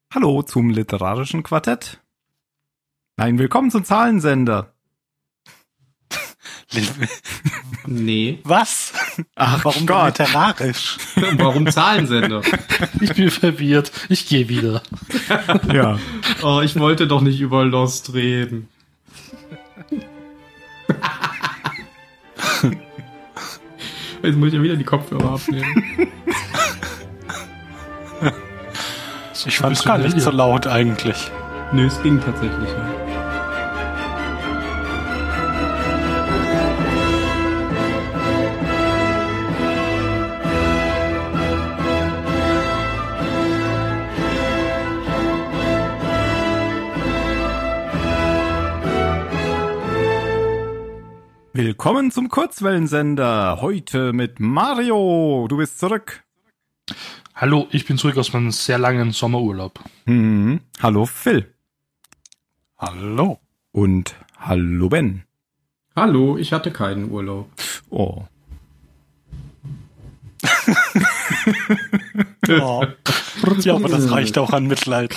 Hallo zum literarischen Quartett. Nein, willkommen zum Zahlensender. Nee. Was? Ach, warum Gott. literarisch? Warum Zahlensender? Ich bin verwirrt. Ich gehe wieder. Ja. Oh, ich wollte doch nicht über Lost reden. Jetzt muss ich ja wieder die Kopfhörer abnehmen. Ich fand es gar nicht so laut eigentlich. Nö, es ging tatsächlich. Ja. Willkommen zum Kurzwellensender. Heute mit Mario. Du bist zurück. Hallo, ich bin zurück aus meinem sehr langen Sommerurlaub. Hallo Phil. Hallo. Und hallo Ben. Hallo, ich hatte keinen Urlaub. Oh. Oh. Ja, aber das reicht auch an Mitleid.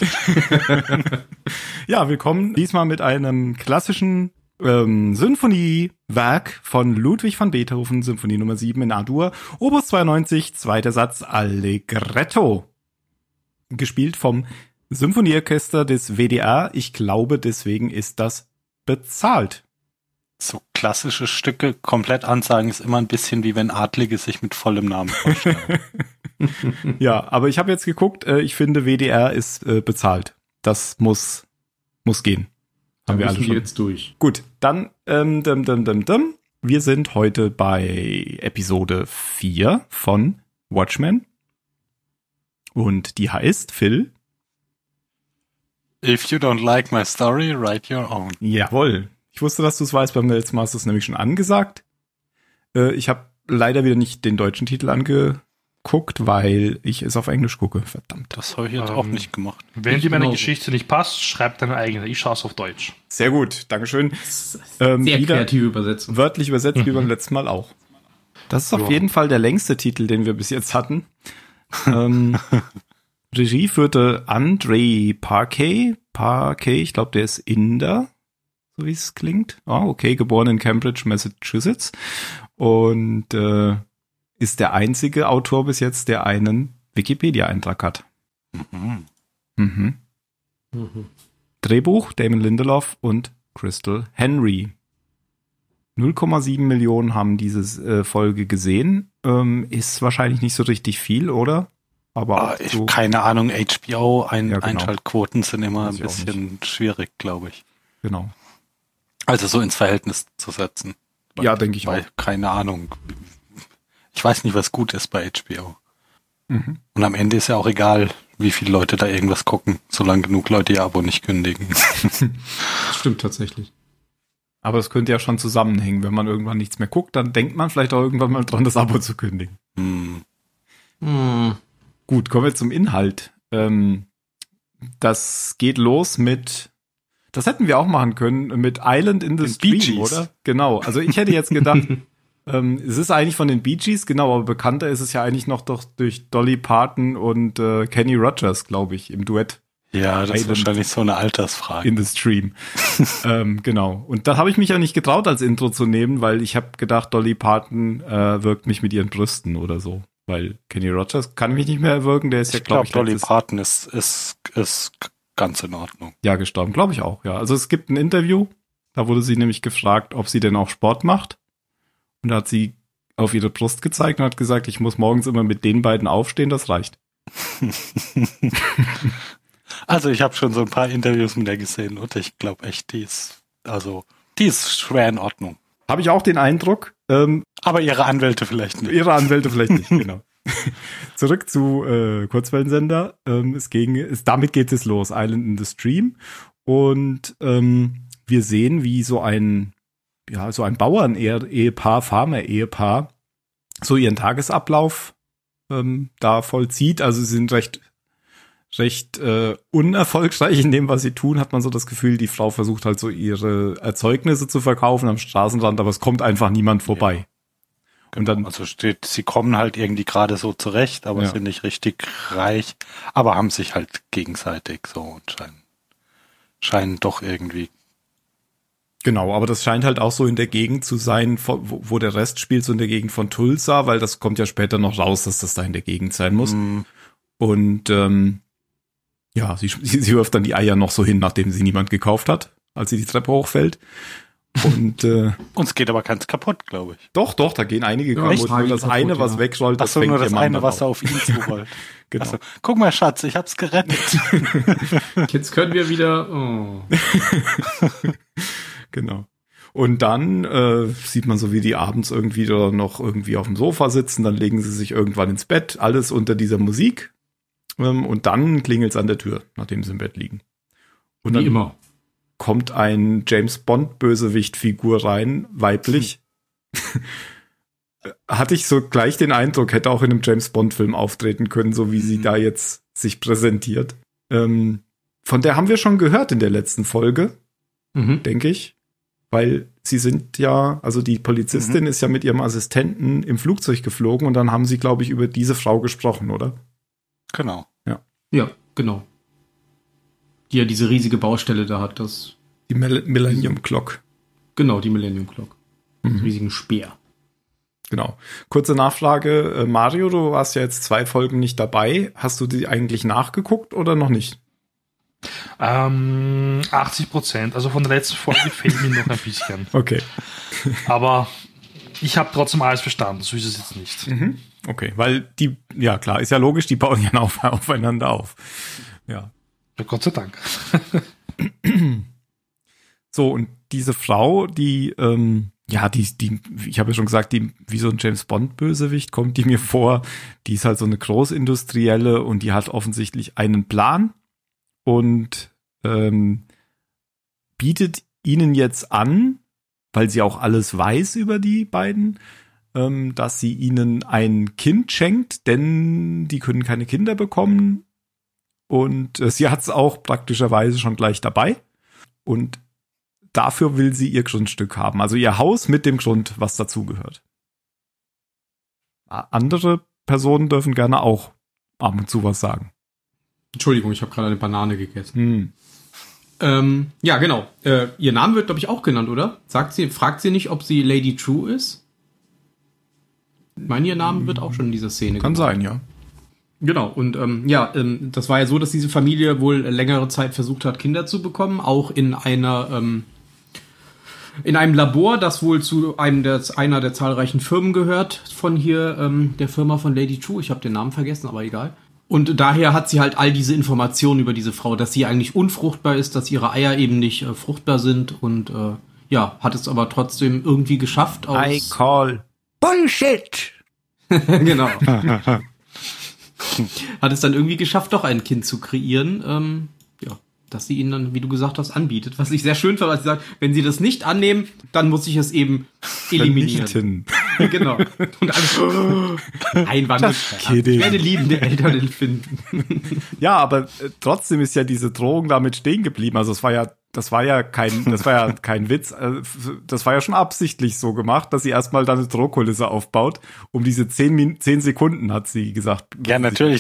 Ja, willkommen diesmal mit einem klassischen Sinfoniewerk von Ludwig van Beethoven, Symphonie Nummer 7 in A-Dur, Opus 92, zweiter Satz, Allegretto. Gespielt vom Symphonieorchester des WDR. Ich glaube, deswegen ist das bezahlt. So klassische Stücke komplett ansagen ist immer ein bisschen wie wenn Adlige sich mit vollem Namen vorstellen. Ja, aber ich habe jetzt geguckt, ich finde WDR ist bezahlt. Das muss gehen. Haben wir alle alle schon jetzt durch. Gut, dann wir sind heute bei Episode 4 von Watchmen. Und die heißt, Phil? If you don't like my story, write your own. Jawohl. Ich wusste, dass du es weißt, beim letzten Mal hast du es nämlich schon angesagt. Ich habe leider wieder nicht den deutschen Titel angeguckt, weil ich es auf Englisch gucke. Verdammt. Das habe ich jetzt auch nicht gemacht. Wenn dir meine Geschichte nicht passt, schreib deine eigene. Ich schaue es auf Deutsch. Sehr gut, Dankeschön. Sehr kreative Übersetzung. Wörtlich übersetzt wie beim letzten Mal auch. Das ist auf jeden Fall der längste Titel, den wir bis jetzt hatten. Regie führte Andrei Parquet, ich glaube, der ist Inder, so wie es klingt. Okay, geboren in Cambridge, Massachusetts. Und ist der einzige Autor bis jetzt, der einen Wikipedia-Eintrag hat. Drehbuch Damon Lindelof und Crystal Henry. 0,7 Millionen haben diese Folge gesehen. Ist wahrscheinlich nicht so richtig viel, oder? Aber so keine Ahnung, HBO genau. Einschaltquoten sind immer Weiß ein ich auch bisschen schwierig, glaube ich. Genau. Also so ins Verhältnis zu setzen. Ja, denke ich auch. Keine Ahnung. Ich weiß nicht, was gut ist bei HBO. Und am Ende ist ja auch egal, wie viele Leute da irgendwas gucken, solange genug Leute ihr Abo nicht kündigen. Das stimmt tatsächlich. Aber es könnte ja schon zusammenhängen. Wenn man irgendwann nichts mehr guckt, dann denkt man vielleicht auch irgendwann mal dran, das Abo zu kündigen. Gut, kommen wir zum Inhalt. Das geht los mit, das hätten wir auch machen können, mit Island in the Bee Stream, Gees. oder? Genau, also ich hätte jetzt gedacht, es ist eigentlich von den Bee Gees, genau, aber bekannter ist es ja eigentlich noch doch durch Dolly Parton und Kenny Rogers, glaube ich, im Duett. Ja, das ist Island wahrscheinlich so eine Altersfrage. in the Stream. Genau. Und da habe ich mich ja nicht getraut, als Intro zu nehmen, weil ich habe gedacht, Dolly Parton wirkt mich mit ihren Brüsten oder so. Weil Kenny Rogers kann mich nicht mehr erwürgen, der ist ja, Ich glaube, Dolly letztes Parton ist ganz in Ordnung. Jahr gestorben, glaube ich auch, ja. Also es gibt ein Interview, da wurde sie nämlich gefragt, ob sie denn auch Sport macht. Und da hat sie auf ihre Brust gezeigt und hat gesagt, ich muss morgens immer mit den beiden aufstehen, das reicht. Also ich habe schon so ein paar Interviews mit der gesehen und ich glaube echt, die ist schwer in Ordnung. Habe ich auch den Eindruck. Aber ihre Anwälte vielleicht nicht. Ihre Anwälte vielleicht nicht, genau. Zurück zu Kurzwellensender. Damit geht es los, Island in the Stream. Und wir sehen, wie so ein Bauern-Ehepaar, Farmer-Ehepaar, so ihren Tagesablauf da vollzieht. Also sie sind recht unerfolgreich in dem, was sie tun, hat man so das Gefühl, die Frau versucht halt so ihre Erzeugnisse zu verkaufen am Straßenrand, aber es kommt einfach niemand vorbei. Ja. Und dann, Also sie kommen halt irgendwie gerade so zurecht, aber sind nicht richtig reich, aber haben sich halt gegenseitig so und scheinen doch irgendwie. genau, aber das scheint halt auch so in der Gegend zu sein, wo der Rest spielt, so in der Gegend von Tulsa, weil das kommt ja später noch raus, dass das da in der Gegend sein muss. Und ja, sie wirft dann die Eier noch so hin, nachdem sie niemand gekauft hat, als sie die Treppe hochfällt. Und uns geht aber keins kaputt, glaube ich. Doch, da gehen einige kaputt. Nur das eine, was wegrollt, das fängt nur das eine, was da auf ihn zurollt. Genau. Also, guck mal, Schatz, ich hab's gerettet. Jetzt können wir wieder. Oh. Genau. Und dann sieht man so, wie die abends irgendwie da noch irgendwie auf dem Sofa sitzen, dann legen sie sich irgendwann ins Bett, alles unter dieser Musik. Und dann klingelt's an der Tür, nachdem sie im Bett liegen. Und dann Wie immer. kommt ein James-Bond-Bösewicht-Figur rein, weiblich. Hatte ich so gleich den Eindruck, hätte auch in einem James-Bond-Film auftreten können, so wie sie da jetzt sich präsentiert. Von der haben wir schon gehört in der letzten Folge, denke ich. Weil sie sind ja, also die Polizistin ist ja mit ihrem Assistenten im Flugzeug geflogen und dann haben sie, glaube ich, über diese Frau gesprochen, oder? Genau. Ja, genau. Die ja diese riesige Baustelle da hat, das. Die Millennium Clock. Genau, die Millennium Clock. Riesigen Speer. Genau. Kurze Nachfrage, Mario, du warst ja jetzt 2 Folgen nicht dabei. Hast du die eigentlich nachgeguckt oder noch nicht? 80%. Also von der letzten Folge fehlt mir noch ein bisschen. Okay. Aber ich habe trotzdem alles verstanden. So ist es jetzt nicht. Okay, weil die, ja klar, ist ja logisch, die bauen ja aufeinander auf. Ja. Ja, Gott sei Dank. So, und diese Frau, die, die, ich habe ja schon gesagt, die wie so ein James-Bond-Bösewicht kommt die mir vor. Die ist halt so eine Großindustrielle und die hat offensichtlich einen Plan und bietet ihnen jetzt an, weil sie auch alles weiß über die beiden, dass sie ihnen ein Kind schenkt, denn die können keine Kinder bekommen. Und sie hat es auch praktischerweise schon gleich dabei. Und dafür will sie ihr Grundstück haben. Also ihr Haus mit dem Grund, was dazugehört. Andere Personen dürfen gerne auch ab und zu was sagen. Entschuldigung, ich habe gerade eine Banane gegessen. Ja, genau. Ihr Name wird, glaube ich, auch genannt, oder? Fragt sie nicht, ob sie Lady True ist? Ich meine, ihr Name wird auch schon in dieser Szene Kann genannt. sein, ja. Genau, und das war ja so, dass diese Familie wohl längere Zeit versucht hat, Kinder zu bekommen, auch in einem Labor, das wohl zu einer der zahlreichen Firmen gehört, von hier, der Firma von Lady True. Ich habe den Namen vergessen, aber egal. Und daher hat sie halt all diese Informationen über diese Frau, dass sie eigentlich unfruchtbar ist, dass ihre Eier eben nicht fruchtbar sind und hat es aber trotzdem irgendwie geschafft. I call Bullshit! Genau. Hat es dann irgendwie geschafft, doch ein Kind zu kreieren, dass sie ihnen dann, wie du gesagt hast, anbietet. Was ich sehr schön fand, als sie sagt, wenn sie das nicht annehmen, dann muss ich es eben eliminieren. Genau. Und alles einwandfrei. Ich werde liebende Eltern finden. Ja, aber trotzdem ist ja diese Drohung damit stehen geblieben. Also das war ja kein Witz. Das war ja schon absichtlich so gemacht, dass sie erstmal da eine Drohkulisse aufbaut. Um diese 10 Sekunden, hat sie gesagt. Ja, natürlich.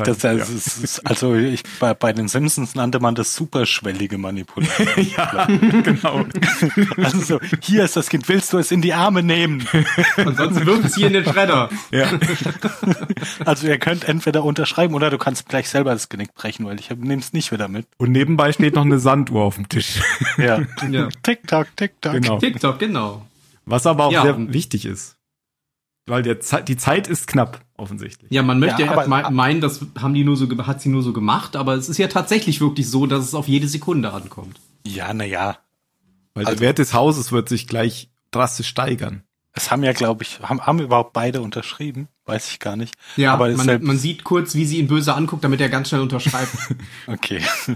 Bei den Simpsons nannte man das superschwellige Manipulation. Ja, genau. Also so, hier ist das Kind, willst du es in die Arme nehmen? Ansonsten wirft es hier in den Schredder. Ja. Also ihr könnt entweder unterschreiben oder du kannst gleich selber das Genick brechen, weil ich nehme es nicht wieder mit. Und nebenbei steht noch eine Sanduhr auf dem Tisch. Ja. Ja. Tick-Tock, Tick-Tock. Genau. TikTok, genau. Was aber auch Ja, sehr wichtig ist. Weil die Zeit ist knapp, offensichtlich. Ja, man möchte Ja, ja meinen, das hat sie nur so gemacht, aber es ist ja tatsächlich wirklich so, dass es auf jede Sekunde ankommt. Ja, naja. Weil der Wert des Hauses wird sich gleich drastisch steigern. Es haben ja, glaube ich, haben überhaupt beide unterschrieben? Weiß ich gar nicht. Ja, aber man sieht kurz, wie sie ihn böse anguckt, damit er ganz schnell unterschreibt. Okay.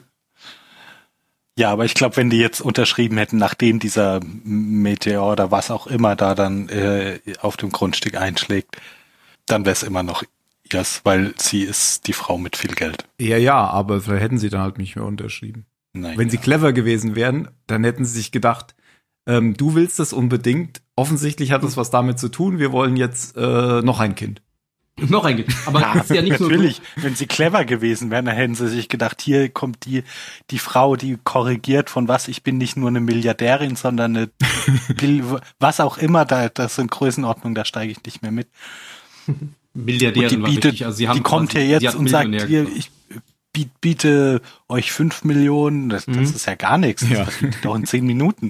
Ja, aber ich glaube, wenn die jetzt unterschrieben hätten, nachdem dieser Meteor oder was auch immer da dann auf dem Grundstück einschlägt, dann wäre es immer noch ihrs, weil sie ist die Frau mit viel Geld. Ja, aber vielleicht hätten sie dann halt nicht mehr unterschrieben. Naja. Wenn sie clever gewesen wären, dann hätten sie sich gedacht, du willst das unbedingt offensichtlich hat das was damit zu tun, wir wollen jetzt noch ein Kind. Noch ein Kind. Aber Ja, ist ja nicht nur natürlich. so. Wenn sie clever gewesen wären, dann hätten sie sich gedacht, hier kommt die Frau, die korrigiert von was, ich bin nicht nur eine Milliardärin, sondern eine was auch immer, das sind Größenordnungen, da steige ich nicht mehr mit. Milliardärin war richtig. Also sie haben die kommt quasi, hier sie jetzt hat und sagt, Millionär hier, gemacht. ich biete euch 5 Millionen, das ist ja gar nichts, das Ja. verdient doch in 10 Minuten.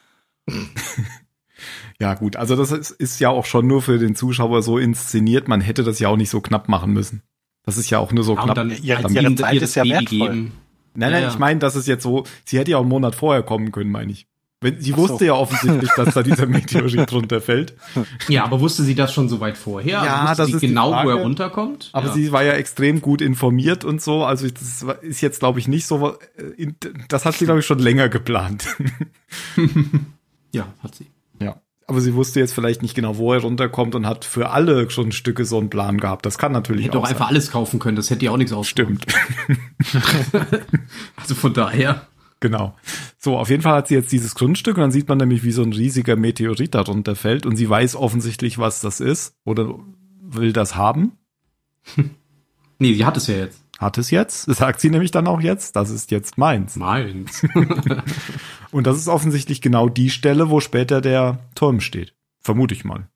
Ja gut, also das ist ja auch schon nur für den Zuschauer so inszeniert, man hätte das ja auch nicht so knapp machen müssen. Das ist ja auch nur so Ja, und knapp. dann ihre als Zeit ihnen ist ihr das ja Baby wertvoll. geben. Nein, Ja. ich meine, das ist jetzt so, sie hätte ja auch einen Monat vorher kommen können, meine ich. Sie Ach wusste so. ja offensichtlich, dass da dieser Meteorit runterfällt. Ja, aber wusste sie das schon so weit vorher? Ja, Also wusste das sie ist die genau, wo Frage. er runterkommt? Aber ja. sie war ja extrem gut informiert und so. Also das ist jetzt, glaube ich, nicht so. Das hat sie, glaube ich, schon länger geplant. Ja, hat sie. Ja. Aber sie wusste jetzt vielleicht nicht genau, wo er runterkommt und hat für alle schon Stücke so einen Plan gehabt. Das kann natürlich Hätte auch doch einfach sein. alles kaufen können, das hätte ja auch nichts ausgemacht. Stimmt. Also von daher. Genau. So, auf jeden Fall hat sie jetzt dieses Grundstück und dann sieht man nämlich, wie so ein riesiger Meteorit da runterfällt und sie weiß offensichtlich, was das ist oder will das haben. Nee, sie hat es ja jetzt. Hat es jetzt. Das sagt sie nämlich dann auch jetzt. Das ist jetzt meins. Meins. Und das ist offensichtlich genau die Stelle, wo später der Turm steht. Vermute ich mal.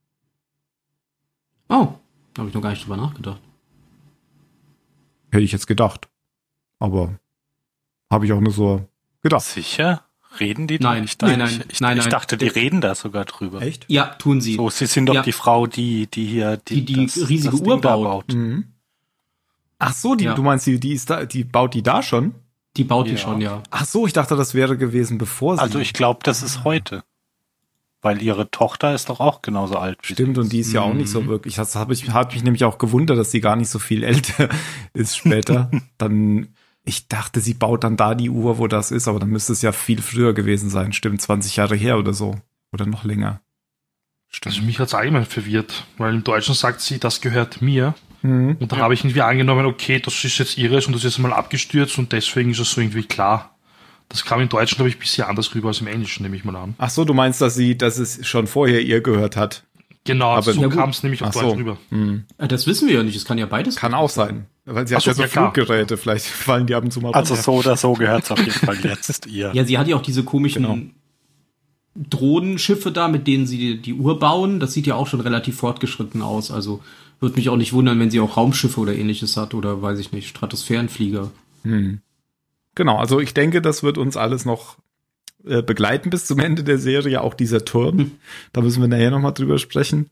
Oh, habe ich noch gar nicht drüber nachgedacht. Hätte ich jetzt gedacht. Aber habe ich auch nur so gedacht. Sicher? Reden die Nein, da nicht? nein, Ich nein. dachte, die reden da sogar drüber. Echt? Ja, tun sie. So, sie sind doch Ja. die Frau, die hier Die das riesige Ding Uhr da baut. Mhm. Ach so, Ja. du meinst, die ist da, die baut die da schon? Die baut die Ja. schon, ja. Ach so, ich dachte, das wäre gewesen, bevor sie. Also ich glaube, das ist heute. Weil ihre Tochter ist doch auch genauso alt wie Stimmt, sie. und die ist ja auch nicht so wirklich. Das hat mich nämlich auch gewundert, dass sie gar nicht so viel älter ist später. Dann, ich dachte, sie baut dann da die Uhr, wo das ist, aber dann müsste es ja viel früher gewesen sein. Stimmt, 20 Jahre her oder so. Oder noch länger. Also mich hat's allgemein verwirrt, weil im Deutschen sagt sie, das gehört mir. Mhm. Und dann habe ich irgendwie angenommen, okay, das ist jetzt ihres und das ist jetzt mal abgestürzt und deswegen ist es so irgendwie klar. Das kam im Deutschen, glaube ich, ein bisschen anders rüber als im Englischen, nehme ich mal an. Ach so, du meinst, dass es schon vorher ihr gehört hat? Genau, Aber- so Ja, gut. kam es nämlich auf Ach Deutsch so. rüber. Mhm. Das wissen wir ja nicht, es kann ja beides. Kann auch sein. Weil sie hat Ach so, ja so ja, klar. Fluggeräte, vielleicht fallen die ab und zu mal Also runter. so oder so gehört es auf jeden Fall jetzt ihr. Ja, sie hat ja auch diese komischen Genau. Drohnenschiffe da, mit denen sie die Uhr bauen. Das sieht ja auch schon relativ fortgeschritten aus. Also würde mich auch nicht wundern, wenn sie auch Raumschiffe oder ähnliches hat oder weiß ich nicht, Stratosphärenflieger. Genau, also ich denke, das wird uns alles noch begleiten bis zum Ende der Serie, auch dieser Turm. Da müssen wir nachher nochmal drüber sprechen.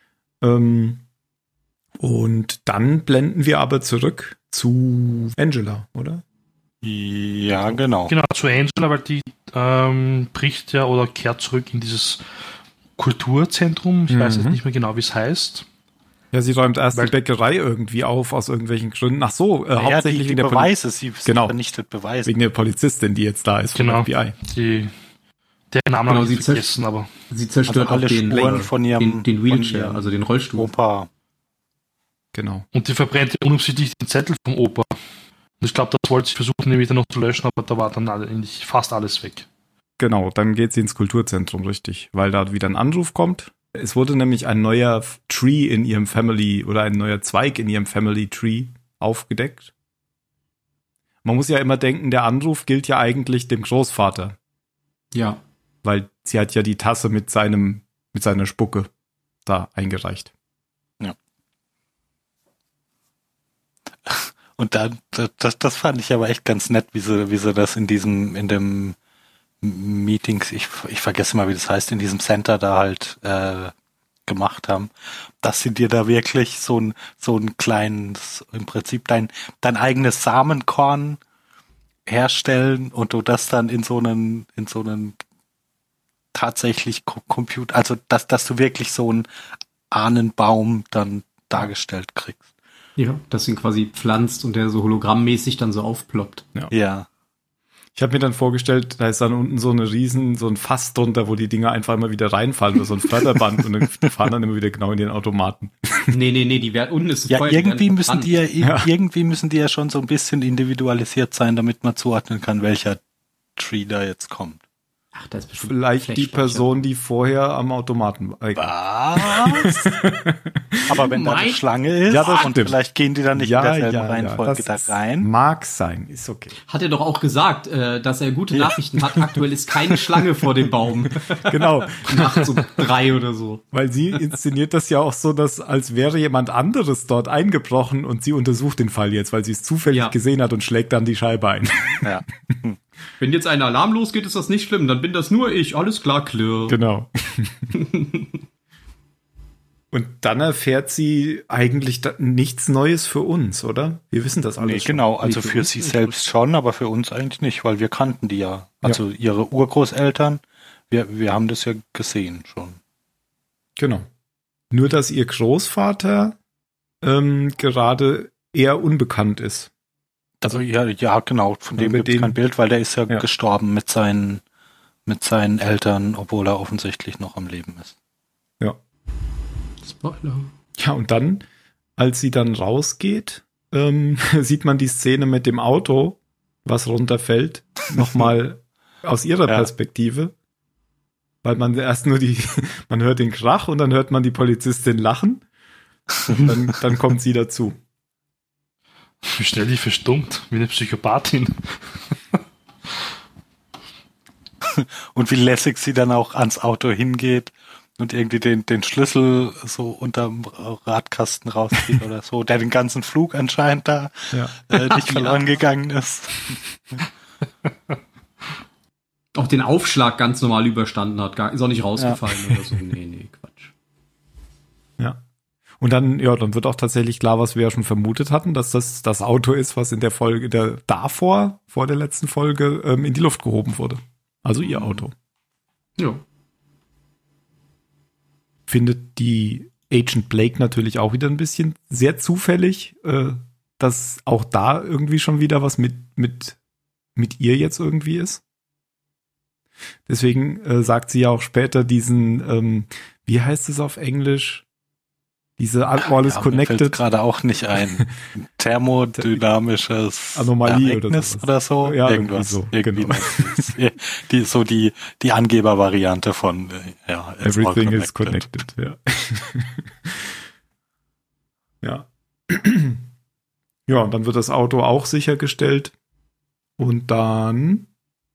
Und dann blenden wir aber zurück zu Angela, oder? Ja, genau. Genau, zu Angela, weil die bricht ja oder kehrt zurück in dieses Kulturzentrum. Ich weiß jetzt nicht mehr genau, wie es heißt. Ja, sie räumt erst Weil- die Bäckerei irgendwie auf, aus irgendwelchen Gründen. Ach so, hauptsächlich die wegen der Beweise, sie Genau. vernichtet Beweise. wegen der Polizistin, die jetzt da ist vom Genau. FBI. Der Name Genau, habe sie ich vergessen, aber Sie zerstört Also alle auch den, Spuren von ihrem- den Wheelchair, von ihrem also den Rollstuhl. Opa. Genau. und die verbrennt unabsichtlich den Zettel vom Opa. Und ich glaube, das wollte sie versuchen, nämlich dann noch zu löschen, aber da war dann eigentlich fast alles weg. Genau, dann geht sie ins Kulturzentrum, richtig, weil da wieder ein Anruf kommt. Es wurde nämlich ein neuer Tree in ihrem Family oder ein neuer Zweig in ihrem Family Tree aufgedeckt. Man muss ja immer denken, der Anruf gilt ja eigentlich dem Großvater, Ja. weil sie hat ja die Tasse mit seiner Spucke da eingereicht. Und dann, das fand ich aber echt ganz nett, wie sie das in dem Meetings, ich vergesse mal, wie das heißt, in diesem Center da halt gemacht haben, dass sie dir da wirklich so ein kleines, im Prinzip dein eigenes Samenkorn herstellen und du das dann in so einen tatsächlich Computer, also dass du wirklich so einen Ahnenbaum dann dargestellt kriegst. Ja, dass ihn quasi pflanzt und der so hologrammmäßig dann so aufploppt. Ja. Ich habe mir dann vorgestellt, da ist dann unten so ein Fass drunter, wo die Dinger einfach immer wieder reinfallen, oder so ein Förderband und dann die fahren dann immer wieder genau in den Automaten. Nee, die werden unten ist Ja, Feuer, die irgendwie werden müssen verbrannt. irgendwie müssen die ja schon so ein bisschen individualisiert sein, damit man zuordnen kann, welcher Tree da jetzt kommt. Ach, das ist bestimmt Vielleicht die Flashfläche. Person, die vorher am Automaten war. Was? Aber wenn da eine Nein. Schlange ist, Ja, das und stimmt. vielleicht gehen die dann nicht in derselben Reihenfolge das da rein. mag sein, ist okay. Hat er doch auch gesagt, dass er gute Nachrichten hat. Aktuell ist keine Schlange vor dem Baum. Genau, Nachts um 3 oder so. weil sie inszeniert das ja auch so, dass als wäre jemand anderes dort eingebrochen und sie untersucht den Fall jetzt, weil sie es zufällig Ja. gesehen hat und schlägt dann die Scheibe ein. Ja. Wenn jetzt ein Alarm losgeht, ist das nicht schlimm. Dann bin das nur ich. Alles klar, Klirr. Genau. Und dann erfährt sie eigentlich nichts Neues für uns, oder? Wir wissen das alles Nee, schon. genau, also Nee, für für uns sie nicht. selbst schon, aber für uns eigentlich nicht, weil wir kannten die ja. Also ihre Urgroßeltern, wir haben das ja gesehen schon. Genau. Nur, dass ihr Großvater gerade eher unbekannt ist. Also ja, genau, von Ja, dem mit gibt es kein dem- Bild, weil der ist ja Ja. gestorben mit seinen Eltern, obwohl er offensichtlich noch am Leben ist. Ja. Spoiler. Ja, und dann, als sie dann rausgeht, sieht man die Szene mit dem Auto, was runterfällt, nochmal aus ihrer Ja. Perspektive. Weil man erst nur man hört den Krach und dann hört man die Polizistin lachen. Und dann kommt sie dazu. Wie schnell die verstummt, wie eine Psychopathin. Und wie lässig sie dann auch ans Auto hingeht und irgendwie den Schlüssel so unterm Radkasten rauszieht oder so, der den ganzen Flug anscheinend da Ja. nicht verloren gegangen ist. Auch den Aufschlag ganz normal überstanden hat. Ist auch nicht rausgefallen oder so. Nee, Quatsch. Ja. Und dann wird auch tatsächlich klar, was wir ja schon vermutet hatten, dass das Auto ist, was in der Folge vor der letzten Folge, in die Luft gehoben wurde. Also ihr Auto. Ja. Findet die Agent Blake natürlich auch wieder ein bisschen sehr zufällig, dass auch da irgendwie schon wieder was mit ihr jetzt irgendwie ist. Deswegen sagt sie ja auch später diesen, wie heißt es auf Englisch? Diese all is Mir connected. fällt's gerade auch nicht ein. Thermodynamisches Anomalie Ereignis oder sowas. oder so. Ja, Irgendwas. irgendwie so, genau. Die Angebervariante von it's all Everything is connected, ja. Ja. Ja, und dann wird das Auto auch sichergestellt und dann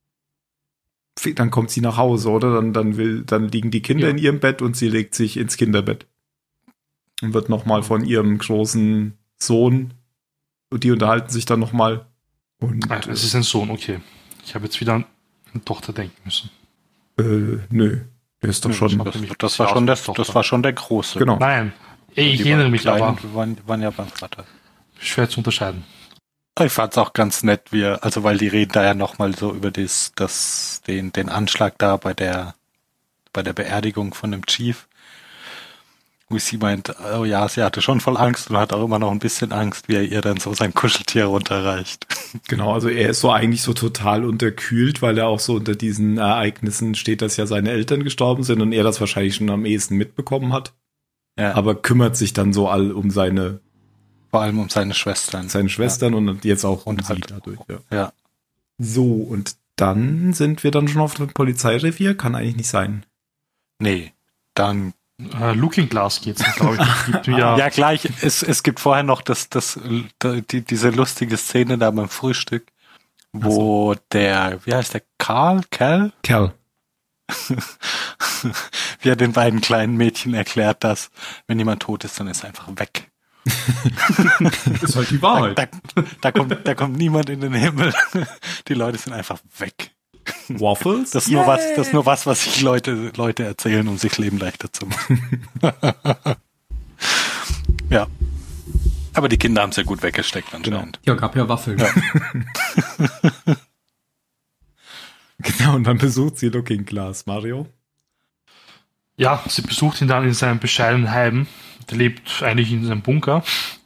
kommt sie nach Hause, oder? Dann liegen die Kinder Ja. in ihrem Bett und sie legt sich ins Kinderbett. Und wird nochmal von ihrem großen Sohn, die unterhalten sich dann nochmal. Und Es ist ein Sohn, okay. Ich habe jetzt wieder an eine Tochter denken müssen. nö, der ist doch schon. Das war schon der Große. Genau. Nein, ich Die erinnere mich Kleinen aber. waren ja beim Vater. Schwer zu unterscheiden. Ich fand's auch ganz nett, weil die reden da ja nochmal so über den Anschlag da bei der Beerdigung von dem Chief. Wo sie meint, oh ja, sie hatte schon voll Angst und hat auch immer noch ein bisschen Angst, wie er ihr dann so sein Kuscheltier runterreicht. Genau, also er ist so eigentlich so total unterkühlt, weil er auch so unter diesen Ereignissen steht, dass ja seine Eltern gestorben sind und er das wahrscheinlich schon am ehesten mitbekommen hat. Ja, Aber kümmert sich dann so all um seine vor allem um seine Schwestern. Schwestern und jetzt auch um Und sie halt- dadurch. Ja. Ja. So, und dann sind wir dann schon auf dem Polizeirevier? Kann eigentlich nicht sein. Nee, dann Looking Glass geht's, glaube ich. Das gibt ja, ja gleich, es gibt vorher noch diese lustige Szene da beim Frühstück, wo wie heißt der, Cal? Kerl. Wie er den beiden kleinen Mädchen erklärt, dass wenn jemand tot ist, dann ist er einfach weg. Ist halt die Wahrheit. Da kommt niemand in den Himmel. Die Leute sind einfach weg. Waffles? Das ist nur was sich Leute erzählen, um sich Leben leichter zu machen. Ja. Aber die Kinder haben es ja gut weggesteckt anscheinend. Ja, gab ja Waffeln. Genau, und dann besucht sie Looking Glass, Mario. ja, sie besucht ihn dann in seinem bescheidenen Heim. Der lebt eigentlich in seinem Bunker.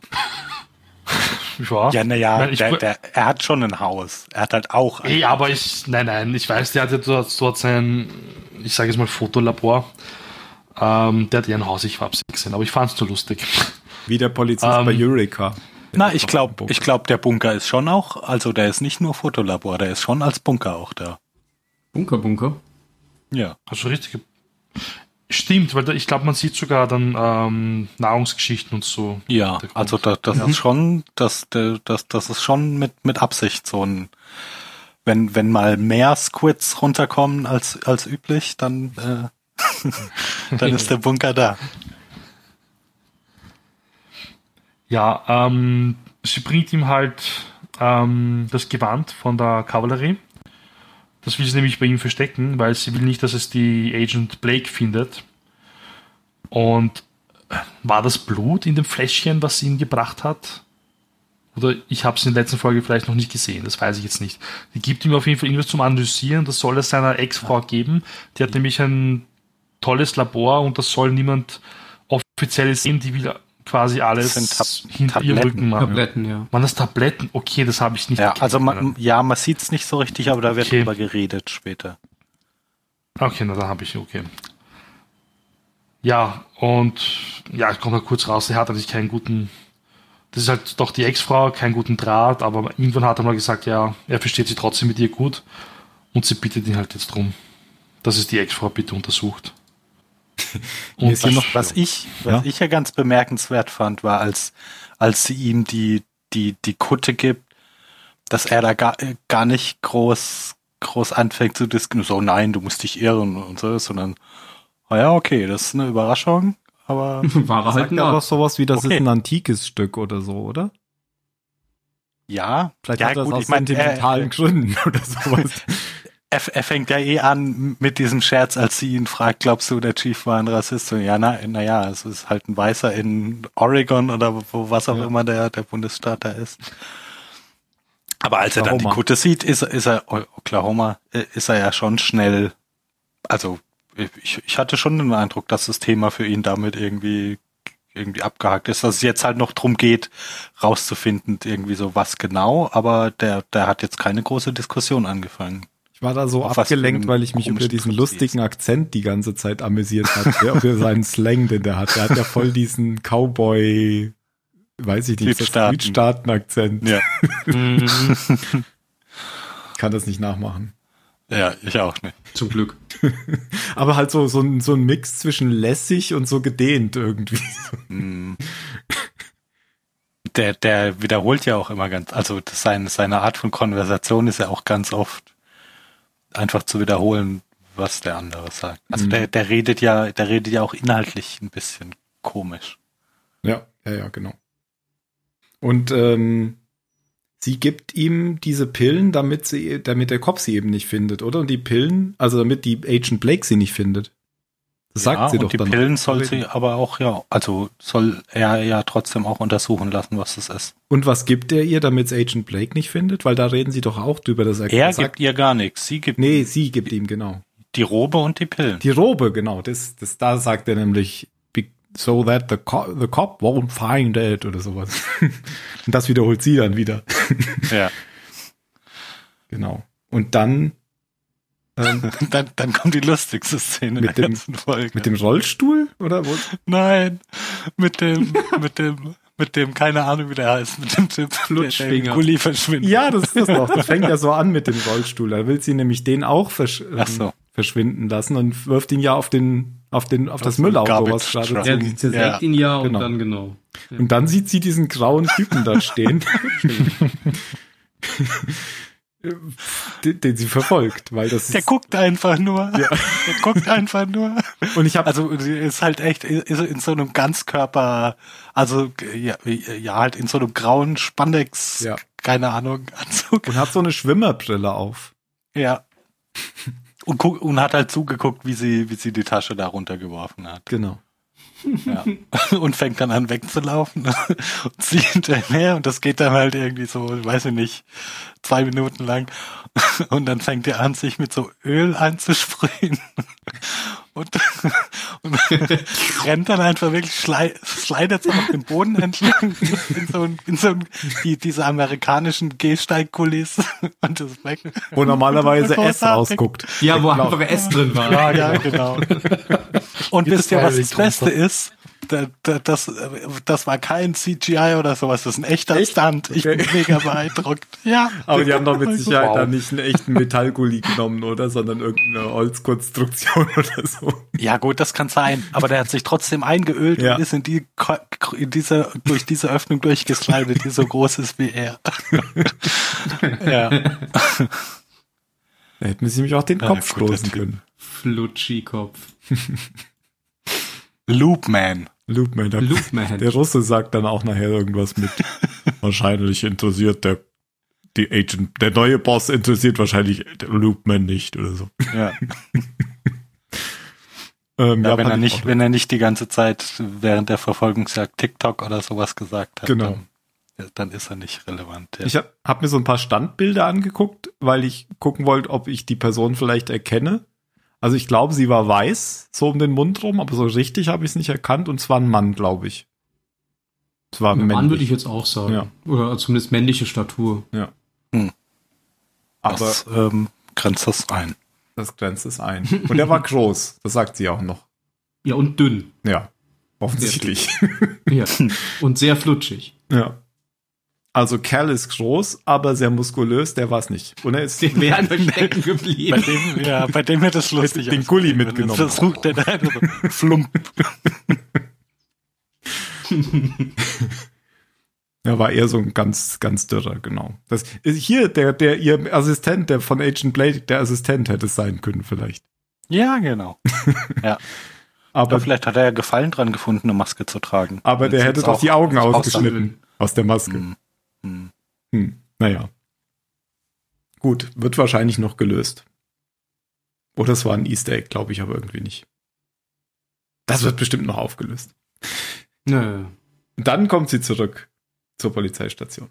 Ja, naja, Ich- er hat schon ein Haus. Er hat halt auch ein aber nein, ich weiß, der hat ja dort sein, ich sage jetzt mal Fotolabor. Der hat ja ein Haus, ich hab's nicht gesehen, aber ich fand's so lustig. Wie der Polizist bei Eureka. Na, ich glaube, der Bunker ist schon auch, also der ist nicht nur Fotolabor, der ist schon als Bunker auch da. Bunker. Ja. Also richtig. Stimmt, weil ich glaube, man sieht sogar dann Nahrungsgeschichten und so. Ja, also das ist schon, das ist schon mit Absicht so ein, wenn mal mehr Squids runterkommen als üblich, dann dann ist der Bunker da. Ja, sie bringt ihm halt das Gewand von der Kavallerie. Das will sie nämlich bei ihm verstecken, weil sie will nicht, dass es die Agent Blake findet. Und war das Blut in dem Fläschchen, was sie ihm gebracht hat? Oder ich habe es in der letzten Folge vielleicht noch nicht gesehen, das weiß ich jetzt nicht. Die gibt ihm auf jeden Fall irgendwas zum Analysieren, das soll es seiner Ex-Frau geben. Die hat nämlich ein tolles Labor und das soll niemand offiziell sehen, die will quasi alles hinter ihrem Rücken machen. Tabletten, ja. Waren das Tabletten? Okay, das habe ich nicht Ja, also man sieht es nicht so richtig, aber da wird drüber geredet später. Okay, na, da habe ich, okay. Ja, und ja, kommt halt kurz raus, er hat natürlich keinen guten, das ist halt doch die Ex-Frau, keinen guten Draht, aber irgendwann hat er mal gesagt, ja, er versteht sich trotzdem mit ihr gut und sie bittet ihn halt jetzt drum, dass es die Ex-Frau bitte untersucht. Und was ich ja ganz bemerkenswert fand, war, als sie ihm die Kutte gibt, dass er da gar nicht groß anfängt zu diskutieren, so nein, du musst dich irren und so, sondern ja, okay, das ist eine Überraschung, aber war halt aber sowas wie, das ist ein antikes Stück oder so, oder? Ja, vielleicht hat das aus sentimentalen Gründen oder sowas. Er fängt ja an mit diesem Scherz, als sie ihn fragt, glaubst du, der Chief war ein Rassist? Und ja, naja, es ist halt ein Weißer in Oregon oder was auch immer der Bundesstaat da ist. Aber als er dann die Kutte sieht, ist er Oklahoma, ist er ja schon schnell, also ich hatte schon den Eindruck, dass das Thema für ihn damit irgendwie abgehakt ist, dass es jetzt halt noch drum geht, rauszufinden, irgendwie so was genau, aber der hat jetzt keine große Diskussion angefangen. Ich war da so abgelenkt, weil ich mich über diesen lustigen Akzent die ganze Zeit amüsiert habe, über seinen Slang, den der hat. Der hat ja voll diesen Cowboy, weiß ich nicht, Südstaaten-Akzent. Ja. Ich kann das nicht nachmachen. Ja, ich auch nicht. Zum Glück. Aber halt so ein Mix zwischen lässig und so gedehnt irgendwie. Der wiederholt ja auch immer also seine Art von Konversation ist ja auch ganz oft einfach zu wiederholen, was der andere sagt. Also der redet ja auch inhaltlich ein bisschen komisch. Ja, genau. Und sie gibt ihm diese Pillen, damit der Cop sie eben nicht findet, oder? Und die Pillen, also damit die Agent Blake sie nicht findet. Das sagt sie doch dann. Und die Pillen soll sie aber auch, soll er ja trotzdem auch untersuchen lassen, was das ist. Und was gibt er ihr, damit Agent Blake nicht findet? Weil da reden sie doch auch drüber, dass er gibt ihr gar nichts. Sie gibt ihm, genau. Die Robe und die Pillen. Die Robe, genau. Da sagt er nämlich, so that the cop won't find it oder sowas. Und das wiederholt sie dann wieder. Ja. Genau. Und dann dann kommt die lustigste Szene mit der ganzen Folge. Mit dem Rollstuhl? Oder wo? Nein, mit dem, keine Ahnung, wie der heißt, mit dem Typ, der den Gulli verschwindet. Ja, das ist das doch. Das fängt ja so an mit dem Rollstuhl. Da will sie nämlich den auch verschwinden lassen und wirft ihn ja auf das Müllauto, was gerade er zersägt ihn ja und dann genau. Ja. Und dann sieht sie diesen grauen Typen da stehen. den sie verfolgt, weil das der guckt einfach nur. Ja. Der guckt einfach nur. Und ich habe ist halt echt ist in so einem Ganzkörper, also halt in so einem grauen Spandex, keine Ahnung, Anzug. Und hat so eine Schwimmerbrille auf. Ja. Und hat halt zugeguckt, wie sie die Tasche da runtergeworfen hat. Genau. Ja. Und fängt dann an wegzulaufen und sie hinterher und das geht dann halt irgendwie so, weiß ich nicht, 2 Minuten lang und dann fängt er an, sich mit so Öl einzusprühen und rennt dann einfach wirklich, slidet so auf den Boden entlang in so diese amerikanischen Gehsteigkulissen und das wo normalerweise S rausguckt. Ja, wo einfach S drin war. Ja, genau. Und wisst ihr, was das Beste ist? Das war kein CGI oder sowas, das ist ein echter Stunt. Ich bin mega beeindruckt. Ja. Aber die haben doch mit Sicherheit dann nicht einen echten Metallgully genommen, oder? Sondern irgendeine Holzkonstruktion oder so. Ja gut, das kann sein. Aber der hat sich trotzdem eingeölt und ist durch diese Öffnung durchgeslidet, die so groß ist wie er. Ja. Da hätten sie nämlich auch den Kopf stoßen können. Flutschi-Kopf. Loopman. Loopman. Der Russe sagt dann auch nachher irgendwas mit. Wahrscheinlich interessiert der neue Boss interessiert wahrscheinlich Loopman nicht oder so. Ja. Wenn er nicht die ganze Zeit während der Verfolgungsjagd TikTok oder sowas gesagt hat, genau. Dann ist er nicht relevant. Ja. Ich hab mir so ein paar Standbilder angeguckt, weil ich gucken wollte, ob ich die Person vielleicht erkenne. Also ich glaube, sie war weiß, so um den Mund rum, aber so richtig habe ich es nicht erkannt. Und zwar ein Mann, glaube ich. Es war ein männlich. Mann würde ich jetzt auch sagen. Ja. Oder zumindest männliche Statur. Ja. Aber das grenzt das ein. Das grenzt es ein. Und er war groß, das sagt sie auch noch. Ja, und dünn. Ja, offensichtlich. Ja. Und sehr flutschig. Ja. Also Kerl ist groß, aber sehr muskulös, der war es nicht. Und er ist der wäre einfach stecken geblieben. Bei dem hätte es lustig den Gully mitgenommen. Versucht der da flump. Er war eher so ein ganz, ganz dürrer, genau. Das hier, der ihr Assistent, der von Agent Blake, der Assistent hätte es sein können, vielleicht. Ja, genau. Ja. Aber vielleicht hat er ja Gefallen dran gefunden, eine Maske zu tragen. Aber der hätte doch die Augen ausgeschnitten aus der Maske. Naja. Gut, wird wahrscheinlich noch gelöst. Oder es war ein Easter Egg, glaube ich, aber irgendwie nicht. Das wird bestimmt noch aufgelöst. Nö. Dann kommt sie zurück zur Polizeistation.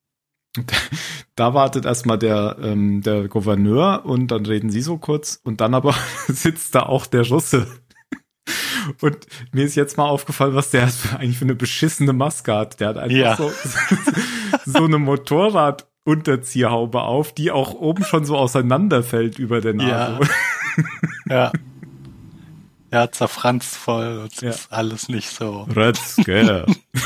Da wartet erstmal der Gouverneur und dann reden sie so kurz und dann aber sitzt da auch der Russe. Und mir ist jetzt mal aufgefallen, was der eigentlich für eine beschissene Maske hat. Der hat einfach so eine Motorradunterzieherhaube auf, die auch oben schon so auseinanderfällt über der Nase. Ja. Ja, zerfranst voll. Das ist alles nicht so. Red Scare.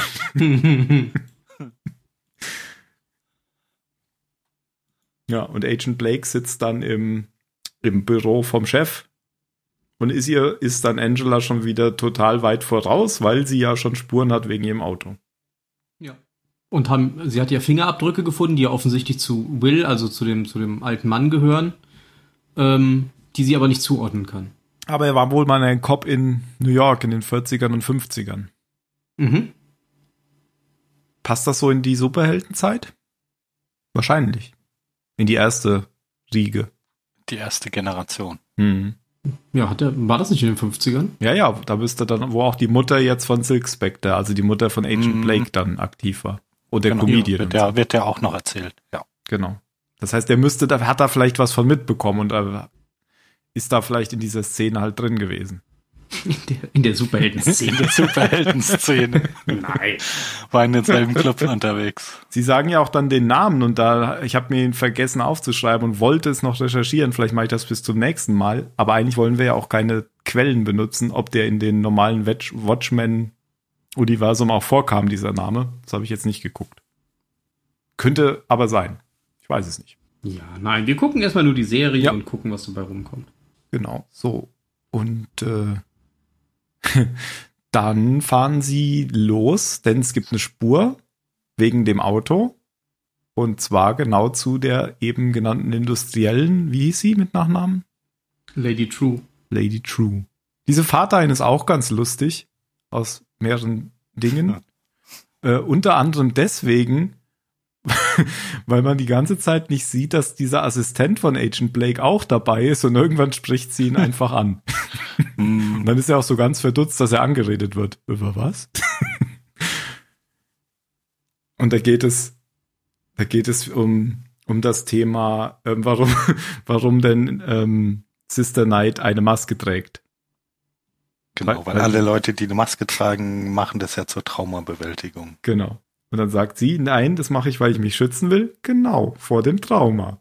Ja, und Agent Blake sitzt dann im Büro vom Chef. Und ist dann Angela schon wieder total weit voraus, weil sie ja schon Spuren hat wegen ihrem Auto. Ja. Und sie hat ja Fingerabdrücke gefunden, die ja offensichtlich zu Will, also zu dem alten Mann gehören, die sie aber nicht zuordnen kann. Aber er war wohl mal ein Cop in New York in den 40ern und 50ern. Mhm. Passt das so in die Superheldenzeit? Wahrscheinlich. In die erste Riege. Die erste Generation. Mhm. Ja, war das nicht in den 50ern? Ja, da müsste dann, wo auch die Mutter jetzt von Silk Spectre, also die Mutter von Agent Blake dann aktiv war. Und der Comedian. Wird der auch noch erzählt, ja. Genau. Das heißt, hat da vielleicht was von mitbekommen und ist da vielleicht in dieser Szene halt drin gewesen. In der Superhelden-Szene. In der Superhelden-Szene. Nein. War in denselben Club unterwegs. Sie sagen ja auch dann den Namen und ich habe mir ihn vergessen aufzuschreiben und wollte es noch recherchieren. Vielleicht mache ich das bis zum nächsten Mal. Aber eigentlich wollen wir ja auch keine Quellen benutzen, ob der in den normalen Watchmen-Universum auch vorkam, dieser Name. Das habe ich jetzt nicht geguckt. Könnte aber sein. Ich weiß es nicht. Ja, nein, wir gucken erstmal nur die Serie und gucken, was dabei rumkommt. Genau, so. Und dann fahren sie los, denn es gibt eine Spur wegen dem Auto. Und zwar genau zu der eben genannten Industriellen, wie hieß sie mit Nachnamen? Lady True. Lady True. Diese Fahrt dahin ist auch ganz lustig, aus mehreren Dingen. Unter anderem deswegen, weil man die ganze Zeit nicht sieht, dass dieser Assistent von Agent Blake auch dabei ist und irgendwann spricht sie ihn einfach an. Und dann ist er auch so ganz verdutzt, dass er angeredet wird. Über was? Und da geht es um das Thema, warum denn Sister Night eine Maske trägt. Genau, weil alle Leute, die eine Maske tragen, machen das ja zur Traumabewältigung. Genau. Und dann sagt sie, nein, das mache ich, weil ich mich schützen will. Genau, vor dem Trauma.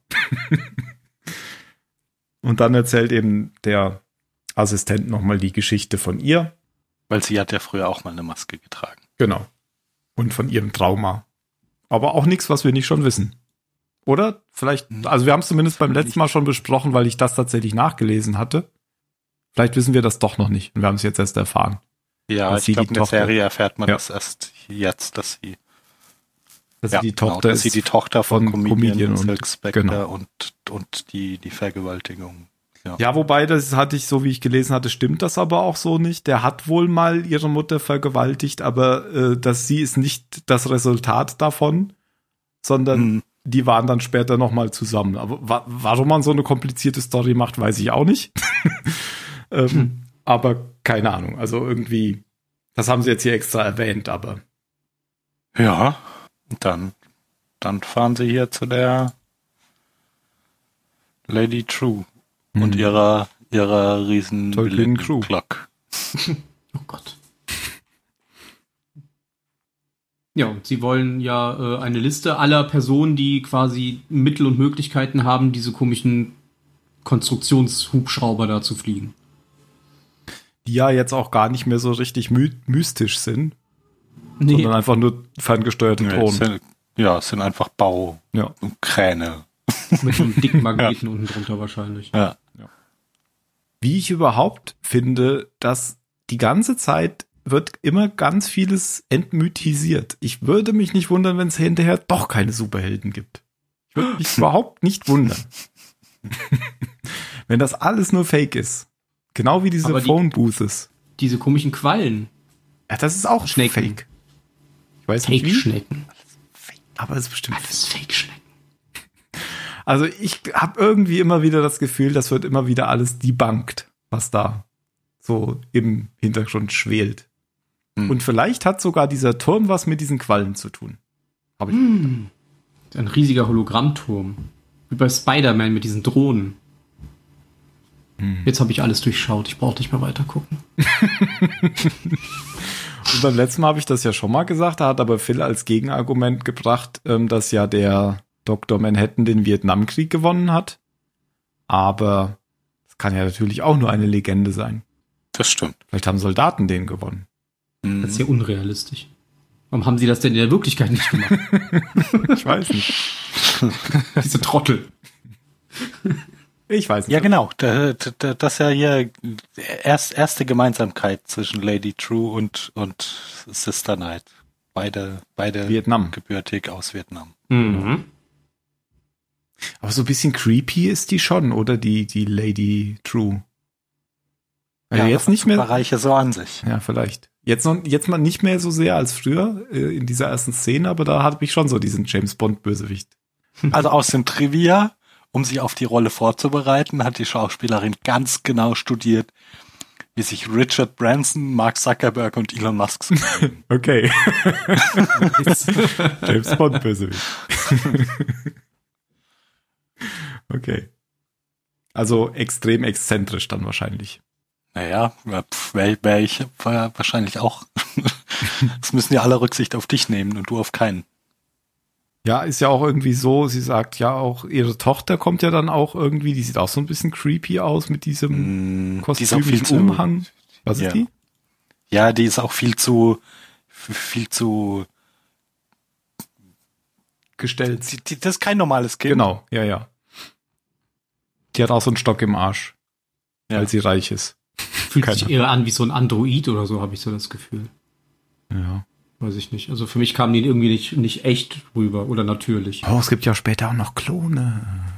Und dann erzählt eben der Assistent nochmal die Geschichte von ihr. Weil sie hat ja früher auch mal eine Maske getragen. Genau. Und von ihrem Trauma. Aber auch nichts, was wir nicht schon wissen. Oder? Vielleicht, also wir haben es zumindest beim letzten Mal schon besprochen, weil ich das tatsächlich nachgelesen hatte. Vielleicht wissen wir das doch noch nicht. Und wir haben es jetzt erst erfahren. Ja, ich glaube, in der Serie erfährt man das erst jetzt, dass sie die Tochter dass sie die Tochter von Comedian und Silk Spectre genau. und die Vergewaltigung. Ja, wobei, das hatte ich, so wie ich gelesen hatte, stimmt das aber auch so nicht. Der hat wohl mal ihre Mutter vergewaltigt, aber dass sie ist nicht das Resultat davon, sondern die waren dann später nochmal zusammen. Aber warum man so eine komplizierte Story macht, weiß ich auch nicht. Aber keine Ahnung. Also irgendwie, das haben sie jetzt hier extra erwähnt, aber. Ja, dann fahren sie hier zu der Lady True und ihrer riesen Crew. Glock. Oh Gott. Ja, und sie wollen ja eine Liste aller Personen, die quasi Mittel und Möglichkeiten haben, diese komischen Konstruktionshubschrauber da zu fliegen. Die ja jetzt auch gar nicht mehr so richtig mystisch sind, sondern einfach nur ferngesteuerte Drohnen. Es sind einfach Bau und Kräne. Mit einem dicken Magneten unten drunter wahrscheinlich. Ja. Wie ich überhaupt finde, dass die ganze Zeit wird immer ganz vieles entmythisiert. Ich würde mich nicht wundern, wenn es hinterher doch keine Superhelden gibt. Ich würde mich überhaupt nicht wundern. Wenn das alles nur Fake ist. Genau wie diese Phone Booths. Diese komischen Quallen. Ja, das ist auch Schnecken. Fake. Ich weiß nicht wie. Fake-Schnecken. Aber es ist bestimmt alles Fake-Schnecken. Also ich habe irgendwie immer wieder das Gefühl, das wird immer wieder alles debunked, was da so im Hintergrund schwelt. Und vielleicht hat sogar dieser Turm was mit diesen Quallen zu tun. Hab ich Ein riesiger Hologrammturm. Wie bei Spider-Man mit diesen Drohnen. Jetzt habe ich alles durchschaut. Ich brauche nicht mehr weiter gucken. Und beim letzten Mal habe ich das ja schon mal gesagt. Da hat aber Phil als Gegenargument gebracht, dass ja der Dr. Manhattan den Vietnamkrieg gewonnen hat. Aber das kann ja natürlich auch nur eine Legende sein. Das stimmt. Vielleicht haben Soldaten den gewonnen. Das ist ja unrealistisch. Warum haben sie das denn in der Wirklichkeit nicht gemacht? Ich weiß nicht. Diese Trottel. Ich weiß nicht. Ja, genau. Das ist ja hier erste Gemeinsamkeit zwischen Lady True und Sister Knight. Beide Vietnam. Gebürtig aus Vietnam. Mhm. Aber so ein bisschen creepy ist die schon, oder? Die Lady True. Also jetzt nicht mehr. Bereiche so an sich. Ja, vielleicht. Jetzt mal nicht mehr so sehr als früher in dieser ersten Szene, aber da hatte ich schon so diesen James Bond Bösewicht. Also aus dem Trivia, um sich auf die Rolle vorzubereiten, hat die Schauspielerin ganz genau studiert, wie sich Richard Branson, Mark Zuckerberg und Elon Musk so nennen. Okay. James Bond Bösewicht. Okay. Also extrem exzentrisch dann wahrscheinlich. Naja, wär ich wahrscheinlich auch. Es müssen ja alle Rücksicht auf dich nehmen und du auf keinen. Ja, ist ja auch irgendwie so, sie sagt ja auch, ihre Tochter kommt ja dann auch irgendwie, die sieht auch so ein bisschen creepy aus mit diesem Kostüm, mit dem Umhang. Was ist die? Ja, die ist auch viel zu gestellt. Das ist kein normales Kind. Genau, ja. Die hat auch so einen Stock im Arsch, weil sie reich ist. Fühlt sich eher an wie so ein Android oder so, habe ich so das Gefühl. Ja. Weiß ich nicht. Also für mich kamen die irgendwie nicht echt rüber oder natürlich. Oh, es gibt ja später auch noch Klone.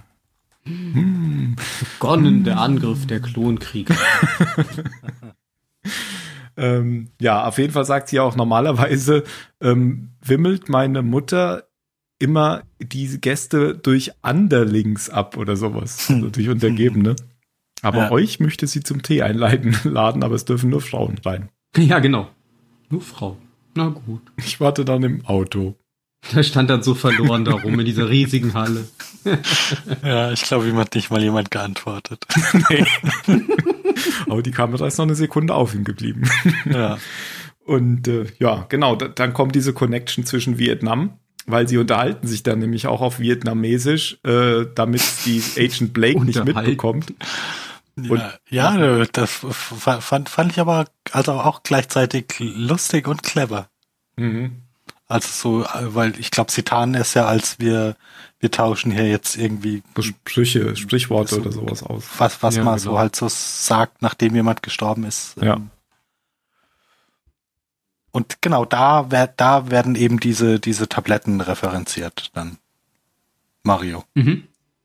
Begonnen der Angriff der Klonkrieger. Ja, auf jeden Fall sagt sie auch, normalerweise wimmelt meine Mutter immer diese Gäste durch Underlings ab oder sowas. Also durch Untergebene. Aber euch möchte sie zum Tee einladen, aber es dürfen nur Frauen rein. Ja, genau. Nur Frauen. Na gut. Ich warte dann im Auto. Der stand dann so verloren da rum in dieser riesigen Halle. Ja, ich glaube, ihm hat nicht mal jemand geantwortet. Nee. Aber die Kamera ist noch eine Sekunde auf ihm geblieben. Ja. Und ja, genau, dann kommt diese Connection zwischen Vietnam, weil sie unterhalten sich dann nämlich auch auf Vietnamesisch, damit die Agent Blake nicht mitbekommt. Ja, das fand ich aber auch gleichzeitig lustig und clever. Mhm. Also so, weil ich glaube, sie tarnen es ja, als wir tauschen hier jetzt irgendwie Sprüche, Sprichworte so, oder sowas aus. was Ja, man genau. so halt so sagt, nachdem jemand gestorben ist. Ja. Und genau, da werden eben diese Tabletten referenziert dann. Mario. Mhm.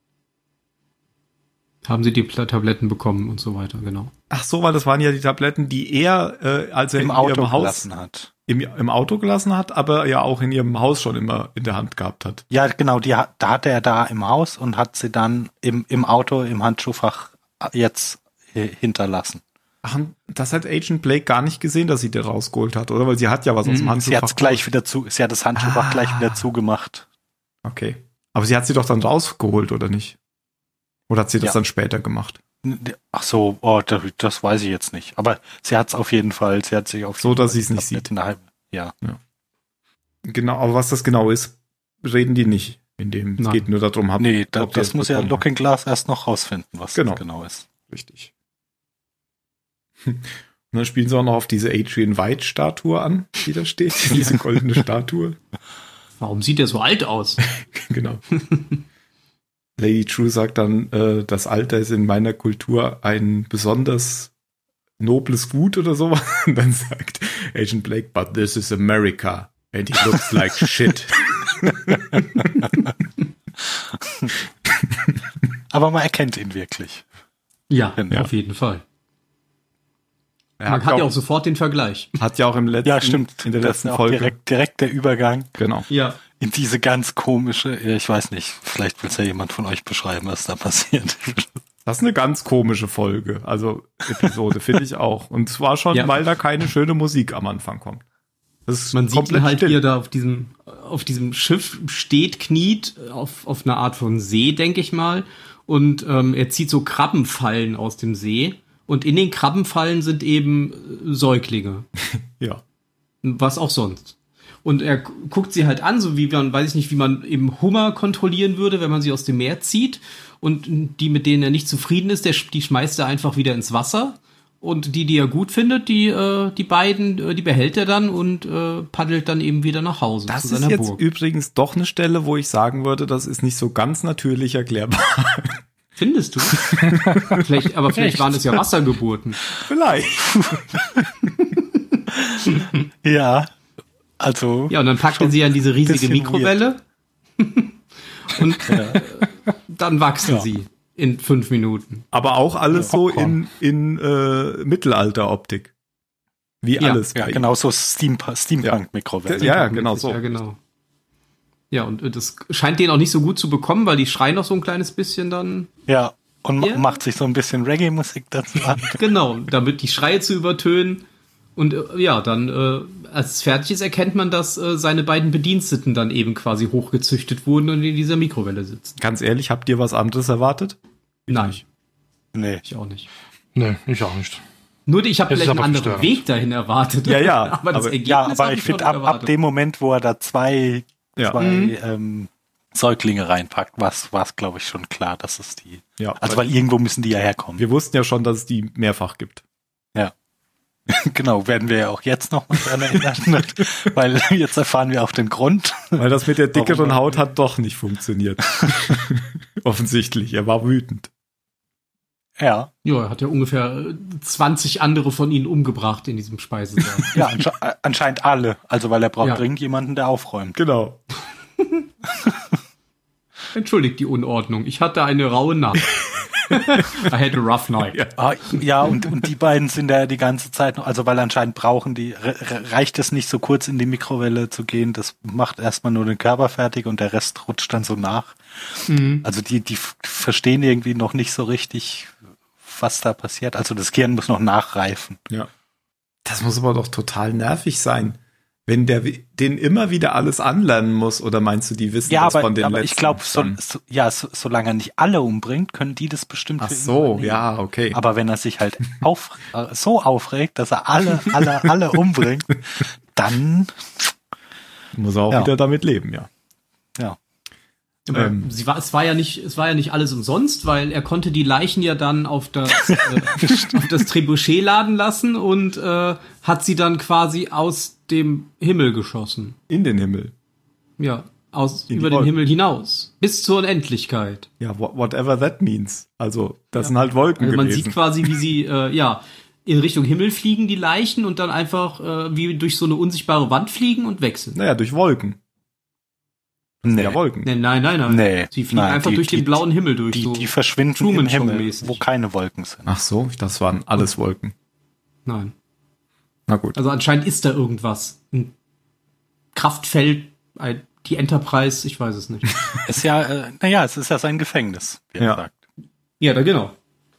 Haben sie die Tabletten bekommen und so weiter, genau. Ach so, weil das waren ja die Tabletten, die er, als er Im in Auto ihrem Haus gelassen hat. im Auto gelassen hat, aber ja auch in ihrem Haus schon immer in der Hand gehabt hat. Ja, genau, da hatte er da im Haus und hat sie dann im Auto, im Handschuhfach jetzt hinterlassen. Ach, das hat Agent Blake gar nicht gesehen, dass sie die rausgeholt hat, oder? Weil sie hat ja was aus dem Handschuhfach. Sie hat das Handschuhfach gleich wieder zugemacht. Okay. Aber sie hat sie doch dann rausgeholt, oder nicht? Oder hat sie das dann später gemacht? Ach so, das weiß ich jetzt nicht. Aber sie hat es auf jeden Fall, sie hat sich auf so, jeden dass Fall sie es nicht sieht. Ja. Genau, aber was das genau ist, reden die nicht. Es geht nur darum, nee, das muss ja Looking Glass erst noch rausfinden, was das genau ist. Richtig. Und dann spielen sie auch noch auf diese Adrian White-Statue an, die da steht. Diese goldene Statue. Warum sieht der so alt aus? Genau. Lady True sagt dann, das Alter ist in meiner Kultur ein besonders nobles Gut oder so. Und dann sagt Agent Blake, but this is America and he looks like shit. Aber man erkennt ihn wirklich. Ja, auf jeden Fall. Man hat ja auch sofort den Vergleich. Hat ja auch in der letzten Folge. Direkt der Übergang. Genau. Ja. In diese ganz komische, ich weiß nicht, vielleicht will es ja jemand von euch beschreiben, was da passiert. Das ist eine ganz komische Folge, also Episode, finde ich auch. Und zwar schon, weil da keine schöne Musik am Anfang kommt. Man sieht ihn halt still. Hier da auf diesem Schiff steht, kniet, auf einer Art von See, denke ich mal. Und er zieht so Krabbenfallen aus dem See. Und in den Krabbenfallen sind eben Säuglinge. Ja. Was auch sonst. Und er guckt sie halt an, so wie man, weiß ich nicht, wie man eben Hummer kontrollieren würde, wenn man sie aus dem Meer zieht. Und die, mit denen er nicht zufrieden ist, die schmeißt er einfach wieder ins Wasser. Und die er gut findet, die beiden, die behält er dann und paddelt dann eben wieder nach Hause zu seiner Burg. Das ist Burg. jetzt übrigens doch eine Stelle, wo ich sagen würde, das ist nicht so ganz natürlich erklärbar. Findest du? Vielleicht waren es ja Wassergeburten. Vielleicht. Ja. Also. Ja, und dann packt er sie an diese riesige Mikrowelle. Und dann wachsen sie in 5 Minuten. Aber auch alles so in Mittelalter-Optik. Wie alles. Ja, genau so Steampunk-Mikrowelle. Ja, genau so. Ja, genau. Ja, und das scheint denen auch nicht so gut zu bekommen, weil die schreien noch so ein kleines bisschen dann. Ja, und macht sich so ein bisschen Reggae-Musik dazu an. Genau, damit die Schreie zu übertönen. Und dann, als es fertig ist, erkennt man, dass seine beiden Bediensteten dann eben quasi hochgezüchtet wurden und in dieser Mikrowelle sitzen. Ganz ehrlich, habt ihr was anderes erwartet? Nein. Nee. Ich auch nicht. Nee, ich auch nicht. Nur ich habe vielleicht einen anderen Weg dahin erwartet. Ja. aber das Ergebnis aber ich finde, ab dem Moment, wo er da zwei Säuglinge reinpackt, war es, glaube ich, schon klar, dass es die... Ja, also weil irgendwo müssen die ja herkommen. Wir wussten ja schon, dass es die mehrfach gibt. Ja. Genau, werden wir ja auch jetzt noch mal daran erinnert, weil jetzt erfahren wir auch den Grund. Weil das mit der dickeren Haut hat doch nicht funktioniert. Offensichtlich, er war wütend. Ja. Ja, er hat ja ungefähr 20 andere von ihnen umgebracht in diesem Speisesaal. Ja, anscheinend alle. Also weil er braucht dringend jemanden, der aufräumt. Genau. Entschuldigt die Unordnung, ich hatte eine raue Nacht. I had a rough night. Ja, und die beiden sind da die ganze Zeit noch, also weil anscheinend brauchen die, reicht es nicht so kurz in die Mikrowelle zu gehen, das macht erstmal nur den Körper fertig und der Rest rutscht dann so nach. Mhm. Also die verstehen irgendwie noch nicht so richtig, was da passiert. Also das Gehirn muss noch nachreifen. Ja. Das muss aber doch total nervig sein. Wenn der den immer wieder alles anlernen muss, oder meinst du, die wissen das von den letzten? Ja, ich glaube, solange er nicht alle umbringt, können die das bestimmt. Ach so, ja, okay. Aber wenn er sich halt so aufregt, dass er alle umbringt, dann muss er auch wieder damit leben, ja. Ja. Aber es war ja nicht alles umsonst, weil er konnte die Leichen ja dann auf das Trebuchet laden lassen und hat sie dann quasi aus dem Himmel geschossen. In den Himmel. Ja, über den Himmel hinaus. Bis zur Unendlichkeit. Ja, whatever that means. Also, das sind halt Wolken also man gewesen. sieht quasi, wie sie, in Richtung Himmel fliegen, die Leichen, und dann einfach wie durch so eine unsichtbare Wand fliegen und wechseln. Naja, durch Wolken. Nee. Ja, Wolken. Nein. Nee. Sie fliegen einfach durch den blauen Himmel durch. Die verschwinden im Himmel, Truman-Show-mäßig. wo keine Wolken sind. Ach so, das waren alles Wolken. Nein. Na gut. Also anscheinend ist da irgendwas. Ein Kraftfeld, die Enterprise, ich weiß es nicht. Ist ja, es ist ja sein Gefängnis, wie er sagt. Ja, da genau.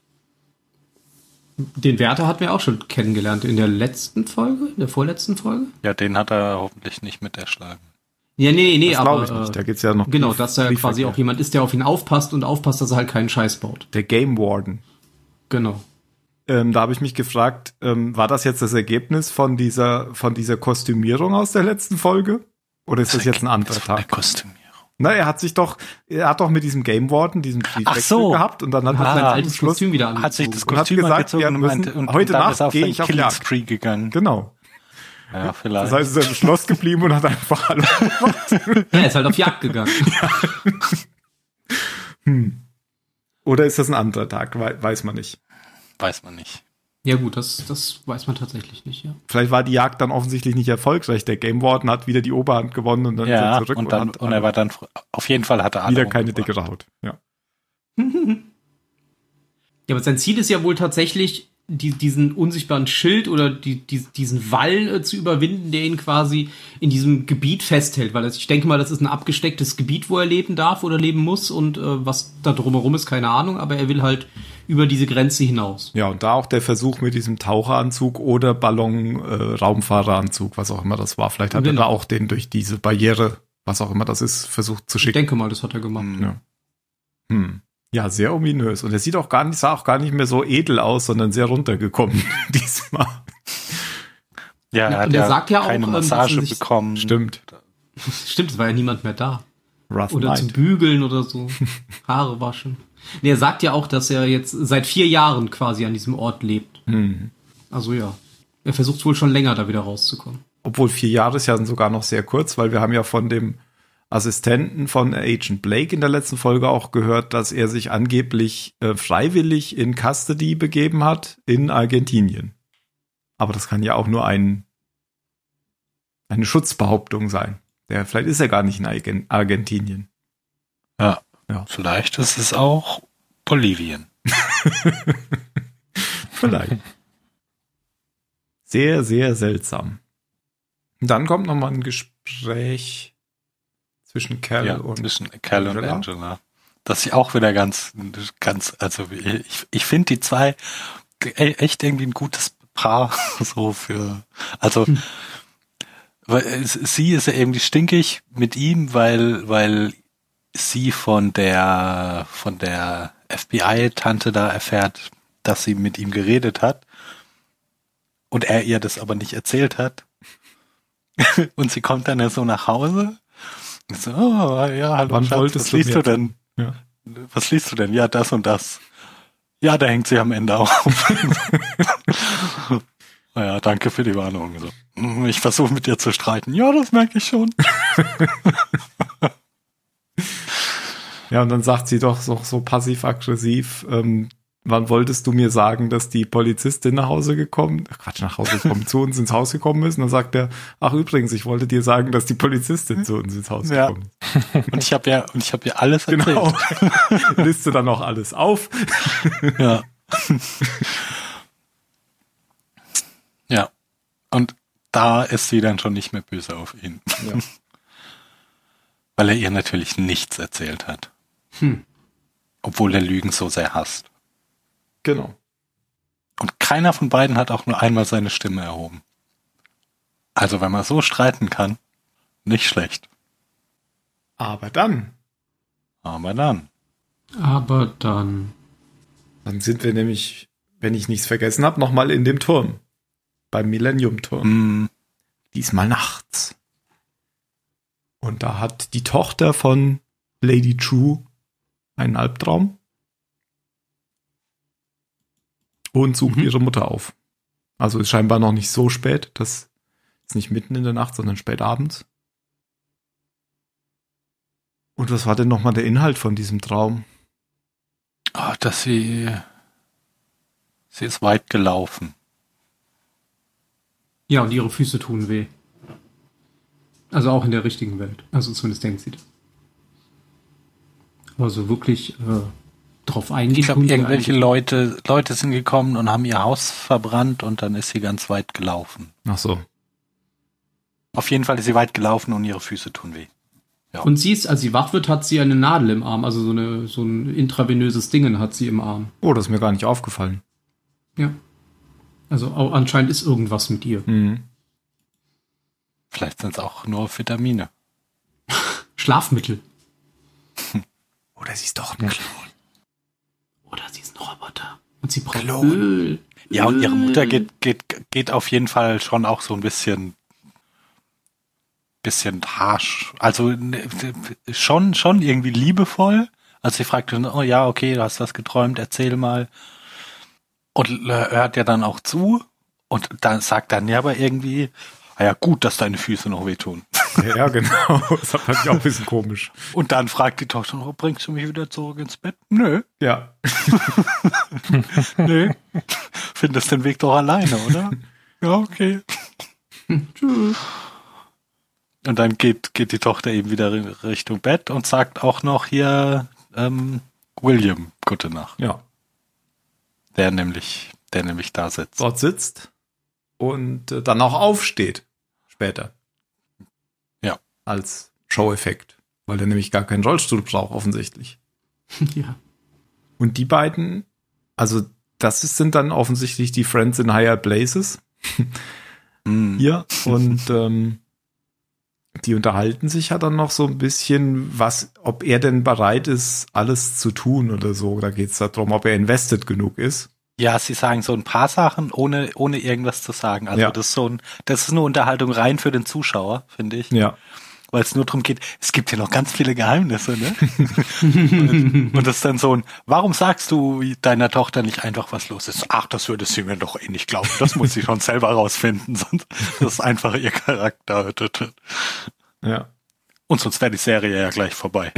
Den Wärter hatten wir auch schon kennengelernt in der vorletzten Folge. Ja, den hat er hoffentlich nicht mit erschlagen. Ja, nee, das aber ich nicht. Da geht's ja noch. Genau, dass da quasi auch jemand ist, der auf ihn aufpasst, dass er halt keinen Scheiß baut. Der Game Warden. Genau. Da habe ich mich gefragt, war das jetzt das Ergebnis von dieser Kostümierung aus der letzten Folge? Oder ist das jetzt ein anderer Tag? Der Kostümierung. Na, er hat doch mit diesem Game Warden diesen Wechsel gehabt und dann hat er sein altes Kostüm wieder hat sich das und hat Kostüm gesagt, angezogen und heute Nacht gehe ich auf Jagd. Spree gegangen. Genau. Ja, vielleicht. Das heißt, er ist im Schloss geblieben und hat einfach Hallo gemacht. Ja, er ist halt auf Jagd gegangen. Oder ist das ein anderer Tag? Weiß man nicht. Weiß man nicht. Ja gut, das weiß man tatsächlich nicht, ja. Vielleicht war die Jagd dann offensichtlich nicht erfolgreich. Der Game Warden hat wieder die Oberhand gewonnen und dann ist er zurück. Und er war dann, auf jeden Fall hatte er wieder keine dickere Haut. Ja. Ja, aber sein Ziel ist ja wohl tatsächlich, diesen unsichtbaren Schild oder diesen Wall zu überwinden, der ihn quasi in diesem Gebiet festhält. Weil ich denke mal, das ist ein abgestecktes Gebiet, wo er leben darf oder leben muss. Und was da drumherum ist, keine Ahnung. Aber er will halt über diese Grenze hinaus. Ja, und da auch der Versuch mit diesem Taucheranzug oder Raumfahreranzug, was auch immer das war. Vielleicht hat er da auch den durch diese Barriere, was auch immer das ist, versucht zu schicken. Ich denke mal, das hat er gemacht. Ja. Ja, sehr ominös. Und er sah auch gar nicht mehr so edel aus, sondern sehr runtergekommen diesmal. Ja, er hat sagt ja keine auch, Massage bekommen. Stimmt. Stimmt, es war ja niemand mehr da. Rough oder Night. zum Bügeln oder so. Haare waschen. Nee, er sagt ja auch, dass er jetzt seit 4 Jahren quasi an diesem Ort lebt. Also ja. Er versucht wohl schon länger, da wieder rauszukommen. Obwohl 4 Jahre ist ja sogar noch sehr kurz, weil wir haben ja von dem Assistenten von Agent Blake in der letzten Folge auch gehört, dass er sich angeblich freiwillig in Custody begeben hat in Argentinien. Aber das kann ja auch nur eine Schutzbehauptung sein. Vielleicht ist er gar nicht in Argentinien. Ja. Vielleicht ist es auch Bolivien. Vielleicht. Sehr, sehr seltsam. Und dann kommt noch mal ein Gespräch zwischen Cal und Angela. Das ist auch wieder ganz, also ich finde die zwei echt irgendwie ein gutes Paar, so weil sie ist ja irgendwie stinkig mit ihm, weil sie von der FBI-Tante da erfährt, dass sie mit ihm geredet hat und er ihr das aber nicht erzählt hat. Und sie kommt dann ja so nach Hause. Und so, hallo, wann Schatz, wolltest was liest du denn? Ja. Was liest du denn? Ja, das und das. Ja, da hängt sie am Ende auf. Naja, danke für die Warnung. So. Ich versuche mit dir zu streiten. Ja, das merke ich schon. Ja, und dann sagt sie doch so passiv-aggressiv, wann wolltest du mir sagen, dass die Polizistin nach Hause gekommen zu uns ins Haus gekommen ist? Und dann sagt er, ach übrigens, ich wollte dir sagen, dass die Polizistin zu uns ins Haus gekommen ist. Und ich habe ja alles erzählt. Genau. Liste dann auch alles auf. Ja. Ja. Und da ist sie dann schon nicht mehr böse auf ihn. Ja. Weil er ihr natürlich nichts erzählt hat. Obwohl er Lügen so sehr hasst. Genau. Und keiner von beiden hat auch nur einmal seine Stimme erhoben. Also wenn man so streiten kann, nicht schlecht. Aber dann. Dann sind wir nämlich, wenn ich nichts vergessen habe, nochmal in dem Turm. Beim Millennium-Turm. Diesmal nachts. Und da hat die Tochter von Lady True einen Albtraum und sucht ihre Mutter auf. Also ist scheinbar noch nicht so spät, das ist nicht mitten in der Nacht, sondern spät abends. Und was war denn nochmal der Inhalt von diesem Traum? Dass sie ist weit gelaufen. Ja, und ihre Füße tun weh. Also auch in der richtigen Welt. Also zumindest denkt sie das. Aber so wirklich drauf eingehen. Ich glaube, tun sie irgendwelche eigentlich- Leute sind gekommen und haben ihr Haus verbrannt und dann ist sie ganz weit gelaufen. Ach so. Auf jeden Fall ist sie weit gelaufen und ihre Füße tun weh. Ja. Und sie ist, als sie wach wird, hat sie eine Nadel im Arm. Also so ein intravenöses Dingen hat sie im Arm. Oh, das ist mir gar nicht aufgefallen. Ja. Also anscheinend ist irgendwas mit ihr. Mhm. Vielleicht sind es auch nur Vitamine. Schlafmittel. Oder sie ist doch ein Klon. Oder sie ist ein Roboter. Und sie braucht Klon. Öl. Ja, und ihre Öl. Mutter geht auf jeden Fall schon auch so ein bisschen harsch. Also schon irgendwie liebevoll. Also sie fragt dann, oh ja, okay, du hast was geträumt, erzähl mal. Und hört ja dann auch zu. Und dann sagt dann ja aber irgendwie, ja gut, dass deine Füße noch wehtun. Ja, genau. Das fand ich auch ein bisschen komisch. Und dann fragt die Tochter, oh, bringst du mich wieder zurück ins Bett? Nö, Ja. nö. Findest den Weg doch alleine, oder? Ja, okay. Tschüss. Und dann geht die Tochter eben wieder Richtung Bett und sagt auch noch hier William, gute Nacht. Ja. Der nämlich da sitzt. Dort sitzt und dann auch aufsteht. Später. Ja. Als Show-Effekt. Weil der nämlich gar keinen Rollstuhl braucht, offensichtlich. Ja. Und die beiden, also sind dann offensichtlich die Friends in Higher Places. Hier. Und die unterhalten sich ja dann noch so ein bisschen, ob er denn bereit ist, alles zu tun oder so. Da geht es darum, ob er invested genug ist. Ja, sie sagen so ein paar Sachen, ohne irgendwas zu sagen. Also Ja. das ist eine Unterhaltung rein für den Zuschauer, finde ich. Ja. Weil es nur darum geht, es gibt ja noch ganz viele Geheimnisse, ne? und das ist dann so warum sagst du deiner Tochter nicht einfach, was los ist? Ach, das würde sie mir doch eh nicht glauben. Das muss sie schon selber rausfinden, sonst das ist einfach ihr Charakter. Ja. Und sonst wäre die Serie ja gleich vorbei.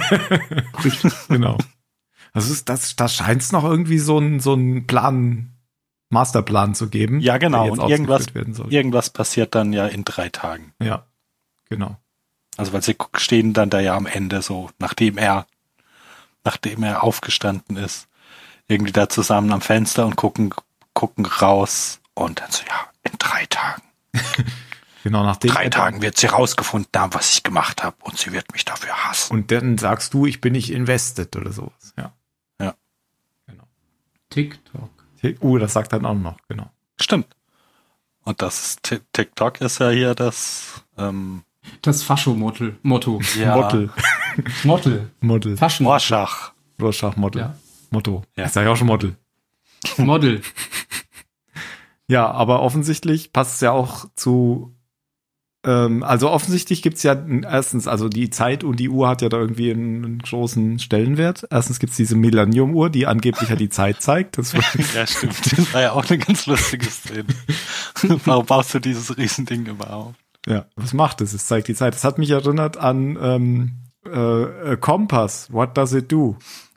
Genau. Also da scheint es noch irgendwie so ein Masterplan zu geben. Ja, genau. der jetzt Und ausgeführt werden soll. irgendwas passiert dann ja in 3 Tagen. Ja, genau. Also weil sie stehen dann da ja am Ende so, nachdem er aufgestanden ist, irgendwie da zusammen am Fenster und gucken raus und dann so, ja, in 3 Tagen. Genau, nachdem 3 Tagen wird sie rausgefunden haben, was ich gemacht habe und sie wird mich dafür hassen. Und dann sagst du, ich bin nicht invested oder sowas. Ja. Ja. Genau. TikTok. Das sagt dann auch noch, genau. Stimmt. Und das TikTok ist ja hier das Das Fascho-Motto. ja, Model. Fashion. Rorschach. Rorschach-Motto. Ja. Motto. Ja. Ich sage auch schon Model. Model. Ja, aber offensichtlich passt es ja auch zu, also offensichtlich gibt's ja erstens, also die Zeit und die Uhr hat ja da irgendwie einen großen Stellenwert. Erstens gibt's diese Millennium-Uhr, die angeblich ja die Zeit zeigt. Das Ja, stimmt. Das war ja auch eine ganz lustige Szene. Warum baust du dieses Riesending überhaupt? ja, was macht es? Es zeigt die Zeit. Das hat mich erinnert an Kompass. What does it do?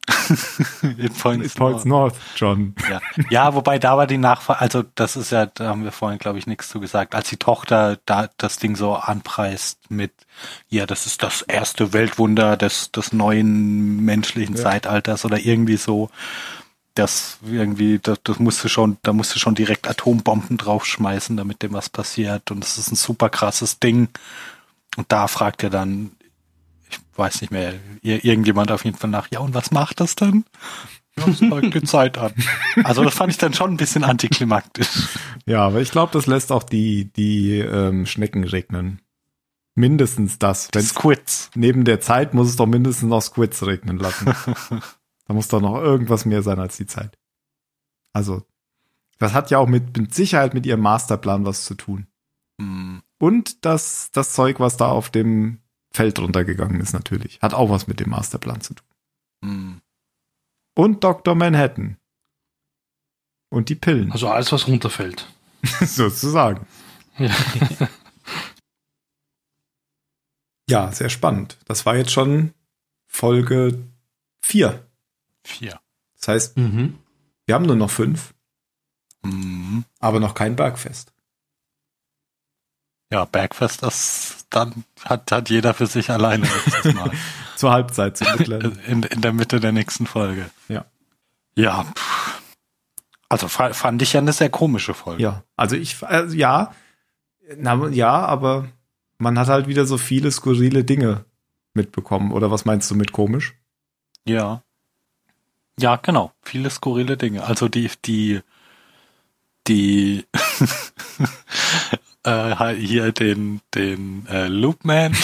It points It points north, John. Ja, wobei da war die Nachfrage, also das ist ja, da haben wir vorhin, glaube ich, nichts zu gesagt, als die Tochter da das Ding so anpreist mit, ja, das ist das erste Weltwunder des neuen menschlichen Zeitalters oder irgendwie so, das irgendwie, das musste schon, da musste schon direkt Atombomben draufschmeißen, damit dem was passiert und das ist ein super krasses Ding und da fragt er dann, ich weiß nicht mehr, irgendjemand auf jeden Fall nach, ja, und was macht das denn? Ja, es zeigt die Zeit an. Also das fand ich dann schon ein bisschen antiklimaktisch. Ja, aber ich glaube, das lässt auch die Schnecken regnen. Mindestens das. Wenn's Squids. neben der Zeit muss es doch mindestens noch Squids regnen lassen. Da muss doch noch irgendwas mehr sein als die Zeit. Also, das hat ja auch mit Sicherheit mit ihrem Masterplan was zu tun. Hm. Und das Zeug, was da auf dem Feld runtergegangen ist natürlich. Hat auch was mit dem Masterplan zu tun. Hm. Und Dr. Manhattan. Und die Pillen. Also alles, was runterfällt. Sozusagen. Ja. Ja, sehr spannend. Das war jetzt schon Folge 4. 4. Das heißt, Mhm. wir haben nur noch 5, Mhm. aber noch kein Bergfest. Ja, Bergfest, das dann hat jeder für sich alleine letztes Mal. Zur Halbzeit, zum mittleren. in der Mitte der nächsten Folge. Ja. Ja. Also fand ich ja eine sehr komische Folge. Ja, also aber man hat halt wieder so viele skurrile Dinge mitbekommen. Oder was meinst du mit komisch? Ja. Ja, genau. Viele skurrile Dinge. Also die hier den Loopman.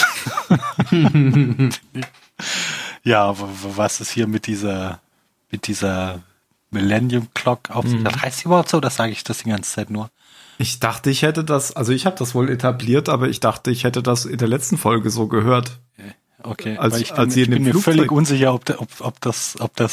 Ja, was ist hier mit dieser Millennium Clock auf sich? Das heißt die überhaupt so, das sage ich das die ganze Zeit nur. Ich dachte, ich hätte das, also ich habe das wohl etabliert, aber ich dachte, ich hätte das in der letzten Folge so gehört. Okay, Als- weil ich als sie in dem bin mir Flugzeug- völlig unsicher, ob das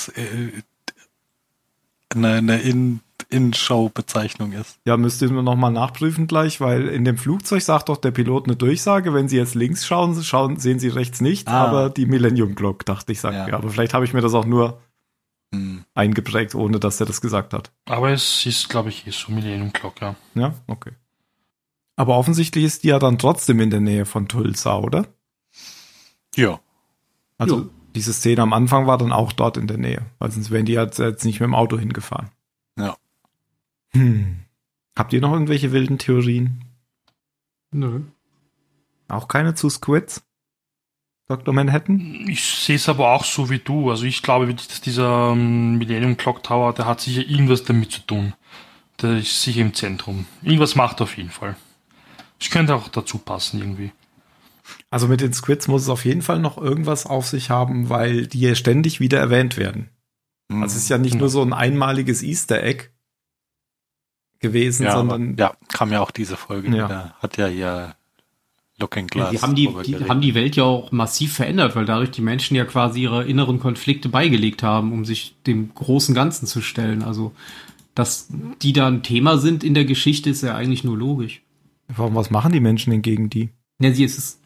eine In-Show-Bezeichnung ist. Ja, müsst ihr nur noch mal nachprüfen gleich, weil in dem Flugzeug sagt doch der Pilot eine Durchsage, wenn Sie jetzt links schauen, sehen Sie rechts nichts, aber die Millennium Clock, dachte ich, sagt Ja. ja. Aber vielleicht habe ich mir das auch nur Hm. eingeprägt, ohne dass er das gesagt hat. Aber es ist, glaube ich, so Millennium Clock, ja. Ja, okay. Aber offensichtlich ist die ja dann trotzdem in der Nähe von Tulsa, oder? Ja. Also Jo. diese Szene am Anfang war dann auch dort in der Nähe, weil sonst wären die jetzt nicht mit dem Auto hingefahren. Ja. Habt ihr noch irgendwelche wilden Theorien? Nö. Auch keine zu Squids? Dr. Manhattan? Ich sehe es aber auch so wie du. Also ich glaube wirklich, dass dieser Millennium Clock Tower, der hat sicher irgendwas damit zu tun. Der ist sicher im Zentrum. Irgendwas macht er auf jeden Fall. Das könnte auch dazu passen irgendwie. Also mit den Squids muss es auf jeden Fall noch irgendwas auf sich haben, weil die ja ständig wieder erwähnt werden. Hm. Also es ist ja nicht nur so ein einmaliges Easter Egg gewesen, ja, sondern aber, ja, kam ja auch diese Folge Ja. wieder. Hat ja hier Looking Ja, Glass. die drüber geredet. haben die Welt ja auch massiv verändert, weil dadurch die Menschen ja quasi ihre inneren Konflikte beigelegt haben, um sich dem großen Ganzen zu stellen. Also, dass die da ein Thema sind in der Geschichte, ist ja eigentlich nur logisch. was machen die Menschen denn gegen die? Ja, das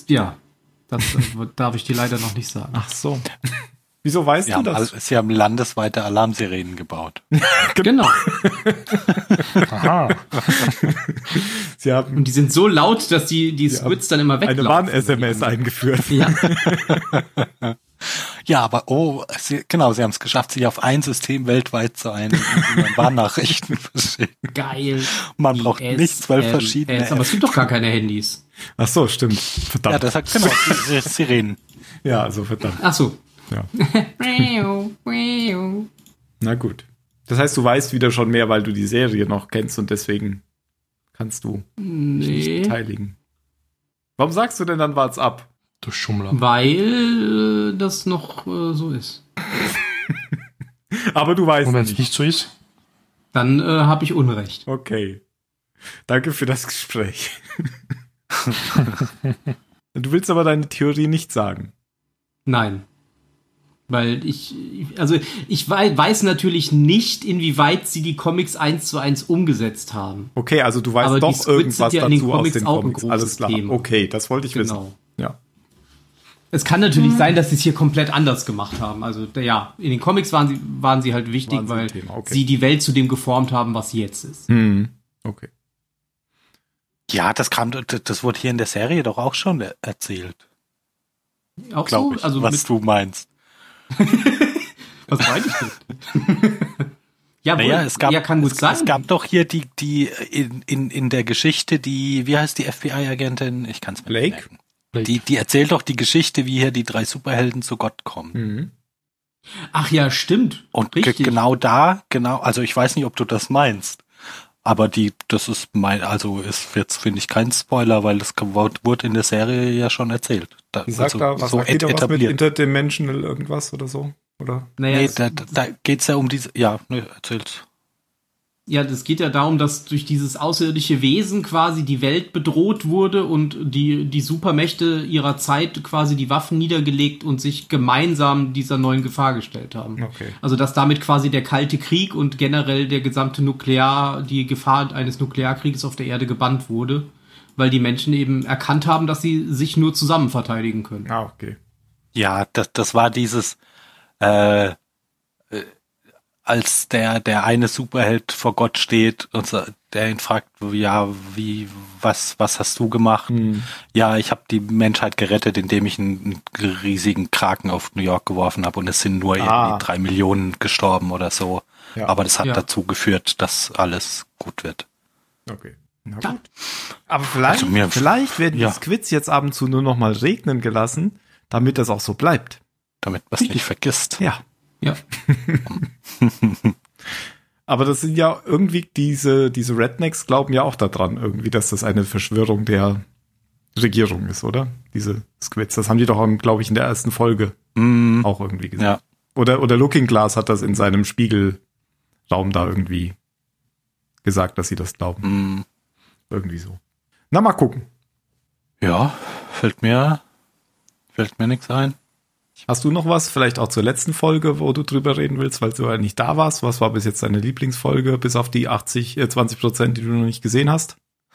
darf ich dir leider noch nicht sagen. Ach so. Wieso weißt du das? Sie haben landesweite Alarmsirenen gebaut. Genau. Aha. Sie haben Und die sind so laut, dass die Squids dann immer eine weglaufen. Warn-SMS eingeführt. Ja. Ja, aber Sie haben es geschafft, sich auf ein System weltweit zu einigen, wie man Warnnachrichten verschickt. Geil. Man braucht nicht 12 verschiedene. Aber es gibt doch gar keine Handys. Ach so, stimmt. Ja, Verdammt. das sagt genau, Sirenen. Ja, also verdammt. Ach so. Ja. Na gut. Das heißt, du weißt wieder schon mehr, weil du die Serie noch kennst und deswegen kannst du dich nicht Nee. beteiligen. Warum sagst du denn dann wart's ab? Du Schummler. Weil das noch so ist. Aber du weißt Und wenn es nicht. nicht so ist? Dann habe ich Unrecht. Okay. Danke für das Gespräch. Du willst aber deine Theorie nicht sagen. Nein. Weil ich weiß natürlich nicht, inwieweit sie die Comics 1:1 umgesetzt haben. Okay, also du weißt Aber die doch Squids irgendwas sind ja in den dazu aus Comics den auch ein Comics. großes Alles klar. Thema. Okay, das wollte ich wissen. Genau. Ja. Es kann natürlich sein, dass sie es hier komplett anders gemacht haben. Also ja, in den Comics waren sie halt wichtig, Waren sie ein weil Thema, okay. sie die Welt zu dem geformt haben, was sie jetzt ist. Okay. Ja, das wurde hier in der Serie doch auch schon erzählt, Auch glaube so? ich, Also was du meinst. was meine ich denn? Ja, Naja, wohl, ja, kann gut sein. Es gab doch hier die in der Geschichte, wie heißt die FBI-Agentin? Ich kann es mir nicht Blake? merken. Die erzählt doch die Geschichte, wie hier die 3 Superhelden zu Gott kommen. Ach ja, stimmt. Und Richtig. also ich weiß nicht, ob du das meinst, aber das ist ist jetzt, finde ich, kein Spoiler, weil das wurde in der Serie ja schon erzählt. Was sagt die da was mit Interdimensional irgendwas oder so? Oder? Naja, Nee, da geht's ja um diese, erzähl's. Ja, das geht ja darum, dass durch dieses außerirdische Wesen quasi die Welt bedroht wurde und die Supermächte ihrer Zeit quasi die Waffen niedergelegt und sich gemeinsam dieser neuen Gefahr gestellt haben. Okay. Also dass damit quasi der Kalte Krieg und generell der gesamte die Gefahr eines Nuklearkrieges auf der Erde gebannt wurde, weil die Menschen eben erkannt haben, dass sie sich nur zusammen verteidigen können. Ah, okay. Ja, das war dieses, als der eine Superheld vor Gott steht und der ihn fragt, was hast du gemacht? Ja, ich habe die Menschheit gerettet, indem ich einen riesigen Kraken auf New York geworfen habe und es sind nur irgendwie 3 Millionen gestorben oder so. Ja. Aber das hat dazu geführt, dass alles gut wird. Okay. Na gut. Aber vielleicht werden die Squids jetzt ab und zu nur noch mal regnen gelassen, damit das auch so bleibt. Damit man es nicht vergisst. Ja. Ja. Aber das sind ja irgendwie diese Rednecks glauben ja auch daran irgendwie, dass das eine Verschwörung der Regierung ist, oder? Diese Squids. Das haben die doch, glaube ich, in der ersten Folge auch irgendwie gesagt. Ja. Oder Looking Glass hat das in seinem Spiegelraum da irgendwie gesagt, dass sie das glauben. Irgendwie so. Na, mal gucken. Ja, fällt mir nichts ein. Hast du noch was, vielleicht auch zur letzten Folge, wo du drüber reden willst, weil du ja nicht da warst? Was war bis jetzt deine Lieblingsfolge, bis auf die 20%, die du noch nicht gesehen hast?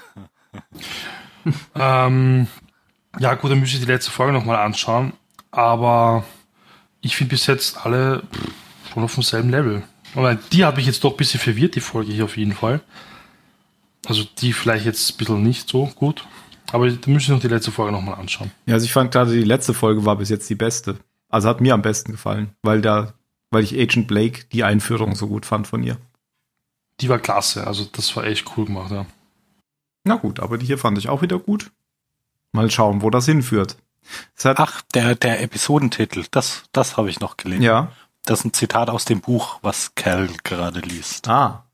Ja gut, dann müsste ich die letzte Folge nochmal anschauen, aber ich finde bis jetzt alle schon auf demselben Level. Aber die hat mich jetzt doch ein bisschen verwirrt, die Folge hier auf jeden Fall. Also die vielleicht jetzt ein bisschen nicht so gut, aber da müsste ich noch die letzte Folge nochmal anschauen. Ja, also ich fand gerade, die letzte Folge war bis jetzt die beste. Also hat mir am besten gefallen, weil ich Agent Blake die Einführung so gut fand von ihr. Die war klasse, also das war echt cool gemacht, ja. Na gut, aber die hier fand ich auch wieder gut. Mal schauen, wo das hinführt. Der Episodentitel, das habe ich noch gelesen. Ja. Das ist ein Zitat aus dem Buch, was Cal gerade liest. Ah.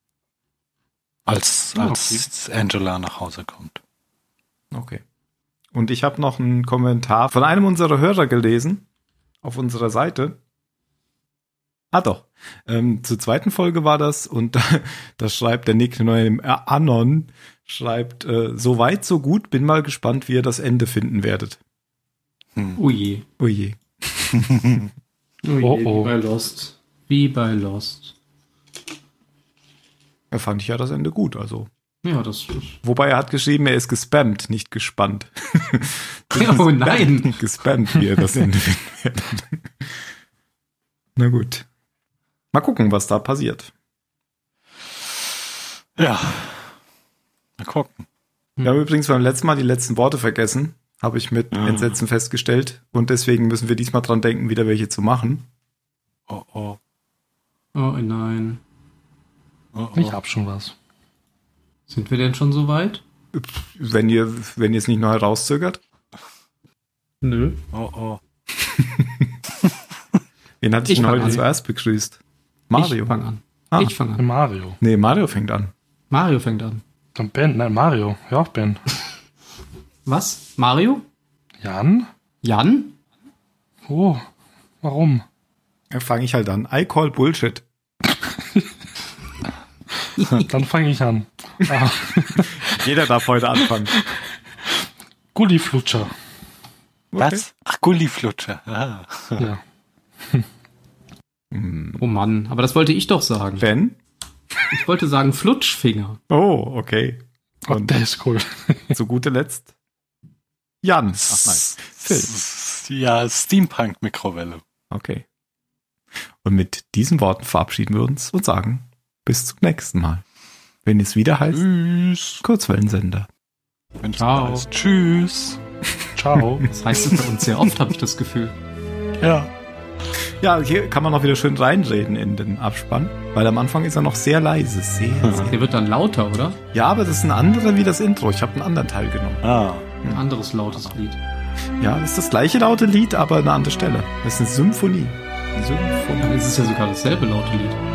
Als Angela nach Hause kommt. Okay. Und ich habe noch einen Kommentar von einem unserer Hörer gelesen, auf unserer Seite. Doch. Zur zweiten Folge war das und da schreibt der Nick Anon, schreibt, so weit, so gut, bin mal gespannt, wie ihr das Ende finden werdet. Oh je. Oh je. Wie bei Lost. Wie bei Lost. Da fand ich ja das Ende gut, also. Ja, das ist. Wobei er hat geschrieben, er ist gespammt, nicht gespannt. Oh nein. Gespammt, wie er das Ende finden wird. Na gut. Mal gucken, was da passiert. Ja. Mal gucken. Wir haben übrigens beim letzten Mal die letzten Worte vergessen, habe ich mit Entsetzen festgestellt. Und deswegen müssen wir diesmal dran denken, wieder welche zu machen. Oh nein. Ich hab schon was. Sind wir denn schon so weit? Wenn ihr es nicht noch herauszögert. Nö. Wen hatte ich denn heute zuerst begrüßt? Mario. Ich fange an. Ich fange an. Mario. Nee, Mario fängt an. Mario fängt an. Dann Ben. Nein, Mario. Ja, Ben. Was? Mario? Jan? Oh, warum? Dann fange ich halt an. I call Bullshit. Dann fange ich an. Jeder darf heute anfangen. Gulliflutscher. Okay. Was? Ach, Gulliflutscher. Ja. Oh Mann, aber das wollte ich doch sagen. Ben? Ich wollte sagen Flutschfinger. Oh, okay. Und der ist cool. zu guter Letzt Jan. Ach nein, Phil. Ja, Steampunk-Mikrowelle. Okay. Und mit diesen Worten verabschieden wir uns und sagen bis zum nächsten Mal. Wenn es wieder heißt, Tschüss. Kurzwellensender. Ciao. Tschüss. Ciao. Das heißt es bei uns sehr oft, habe ich das Gefühl. Ja. Ja, hier kann man auch wieder schön reinreden in den Abspann, weil am Anfang ist er noch sehr leise. Sehr. Der wird dann lauter, oder? Ja, aber das ist ein anderer wie das Intro. Ich habe einen anderen Teil genommen. Ein anderes lautes Lied. Ja, das ist das gleiche laute Lied, aber eine andere Stelle. Das ist eine Symphonie. Dann ist es ja sogar dasselbe laute Lied.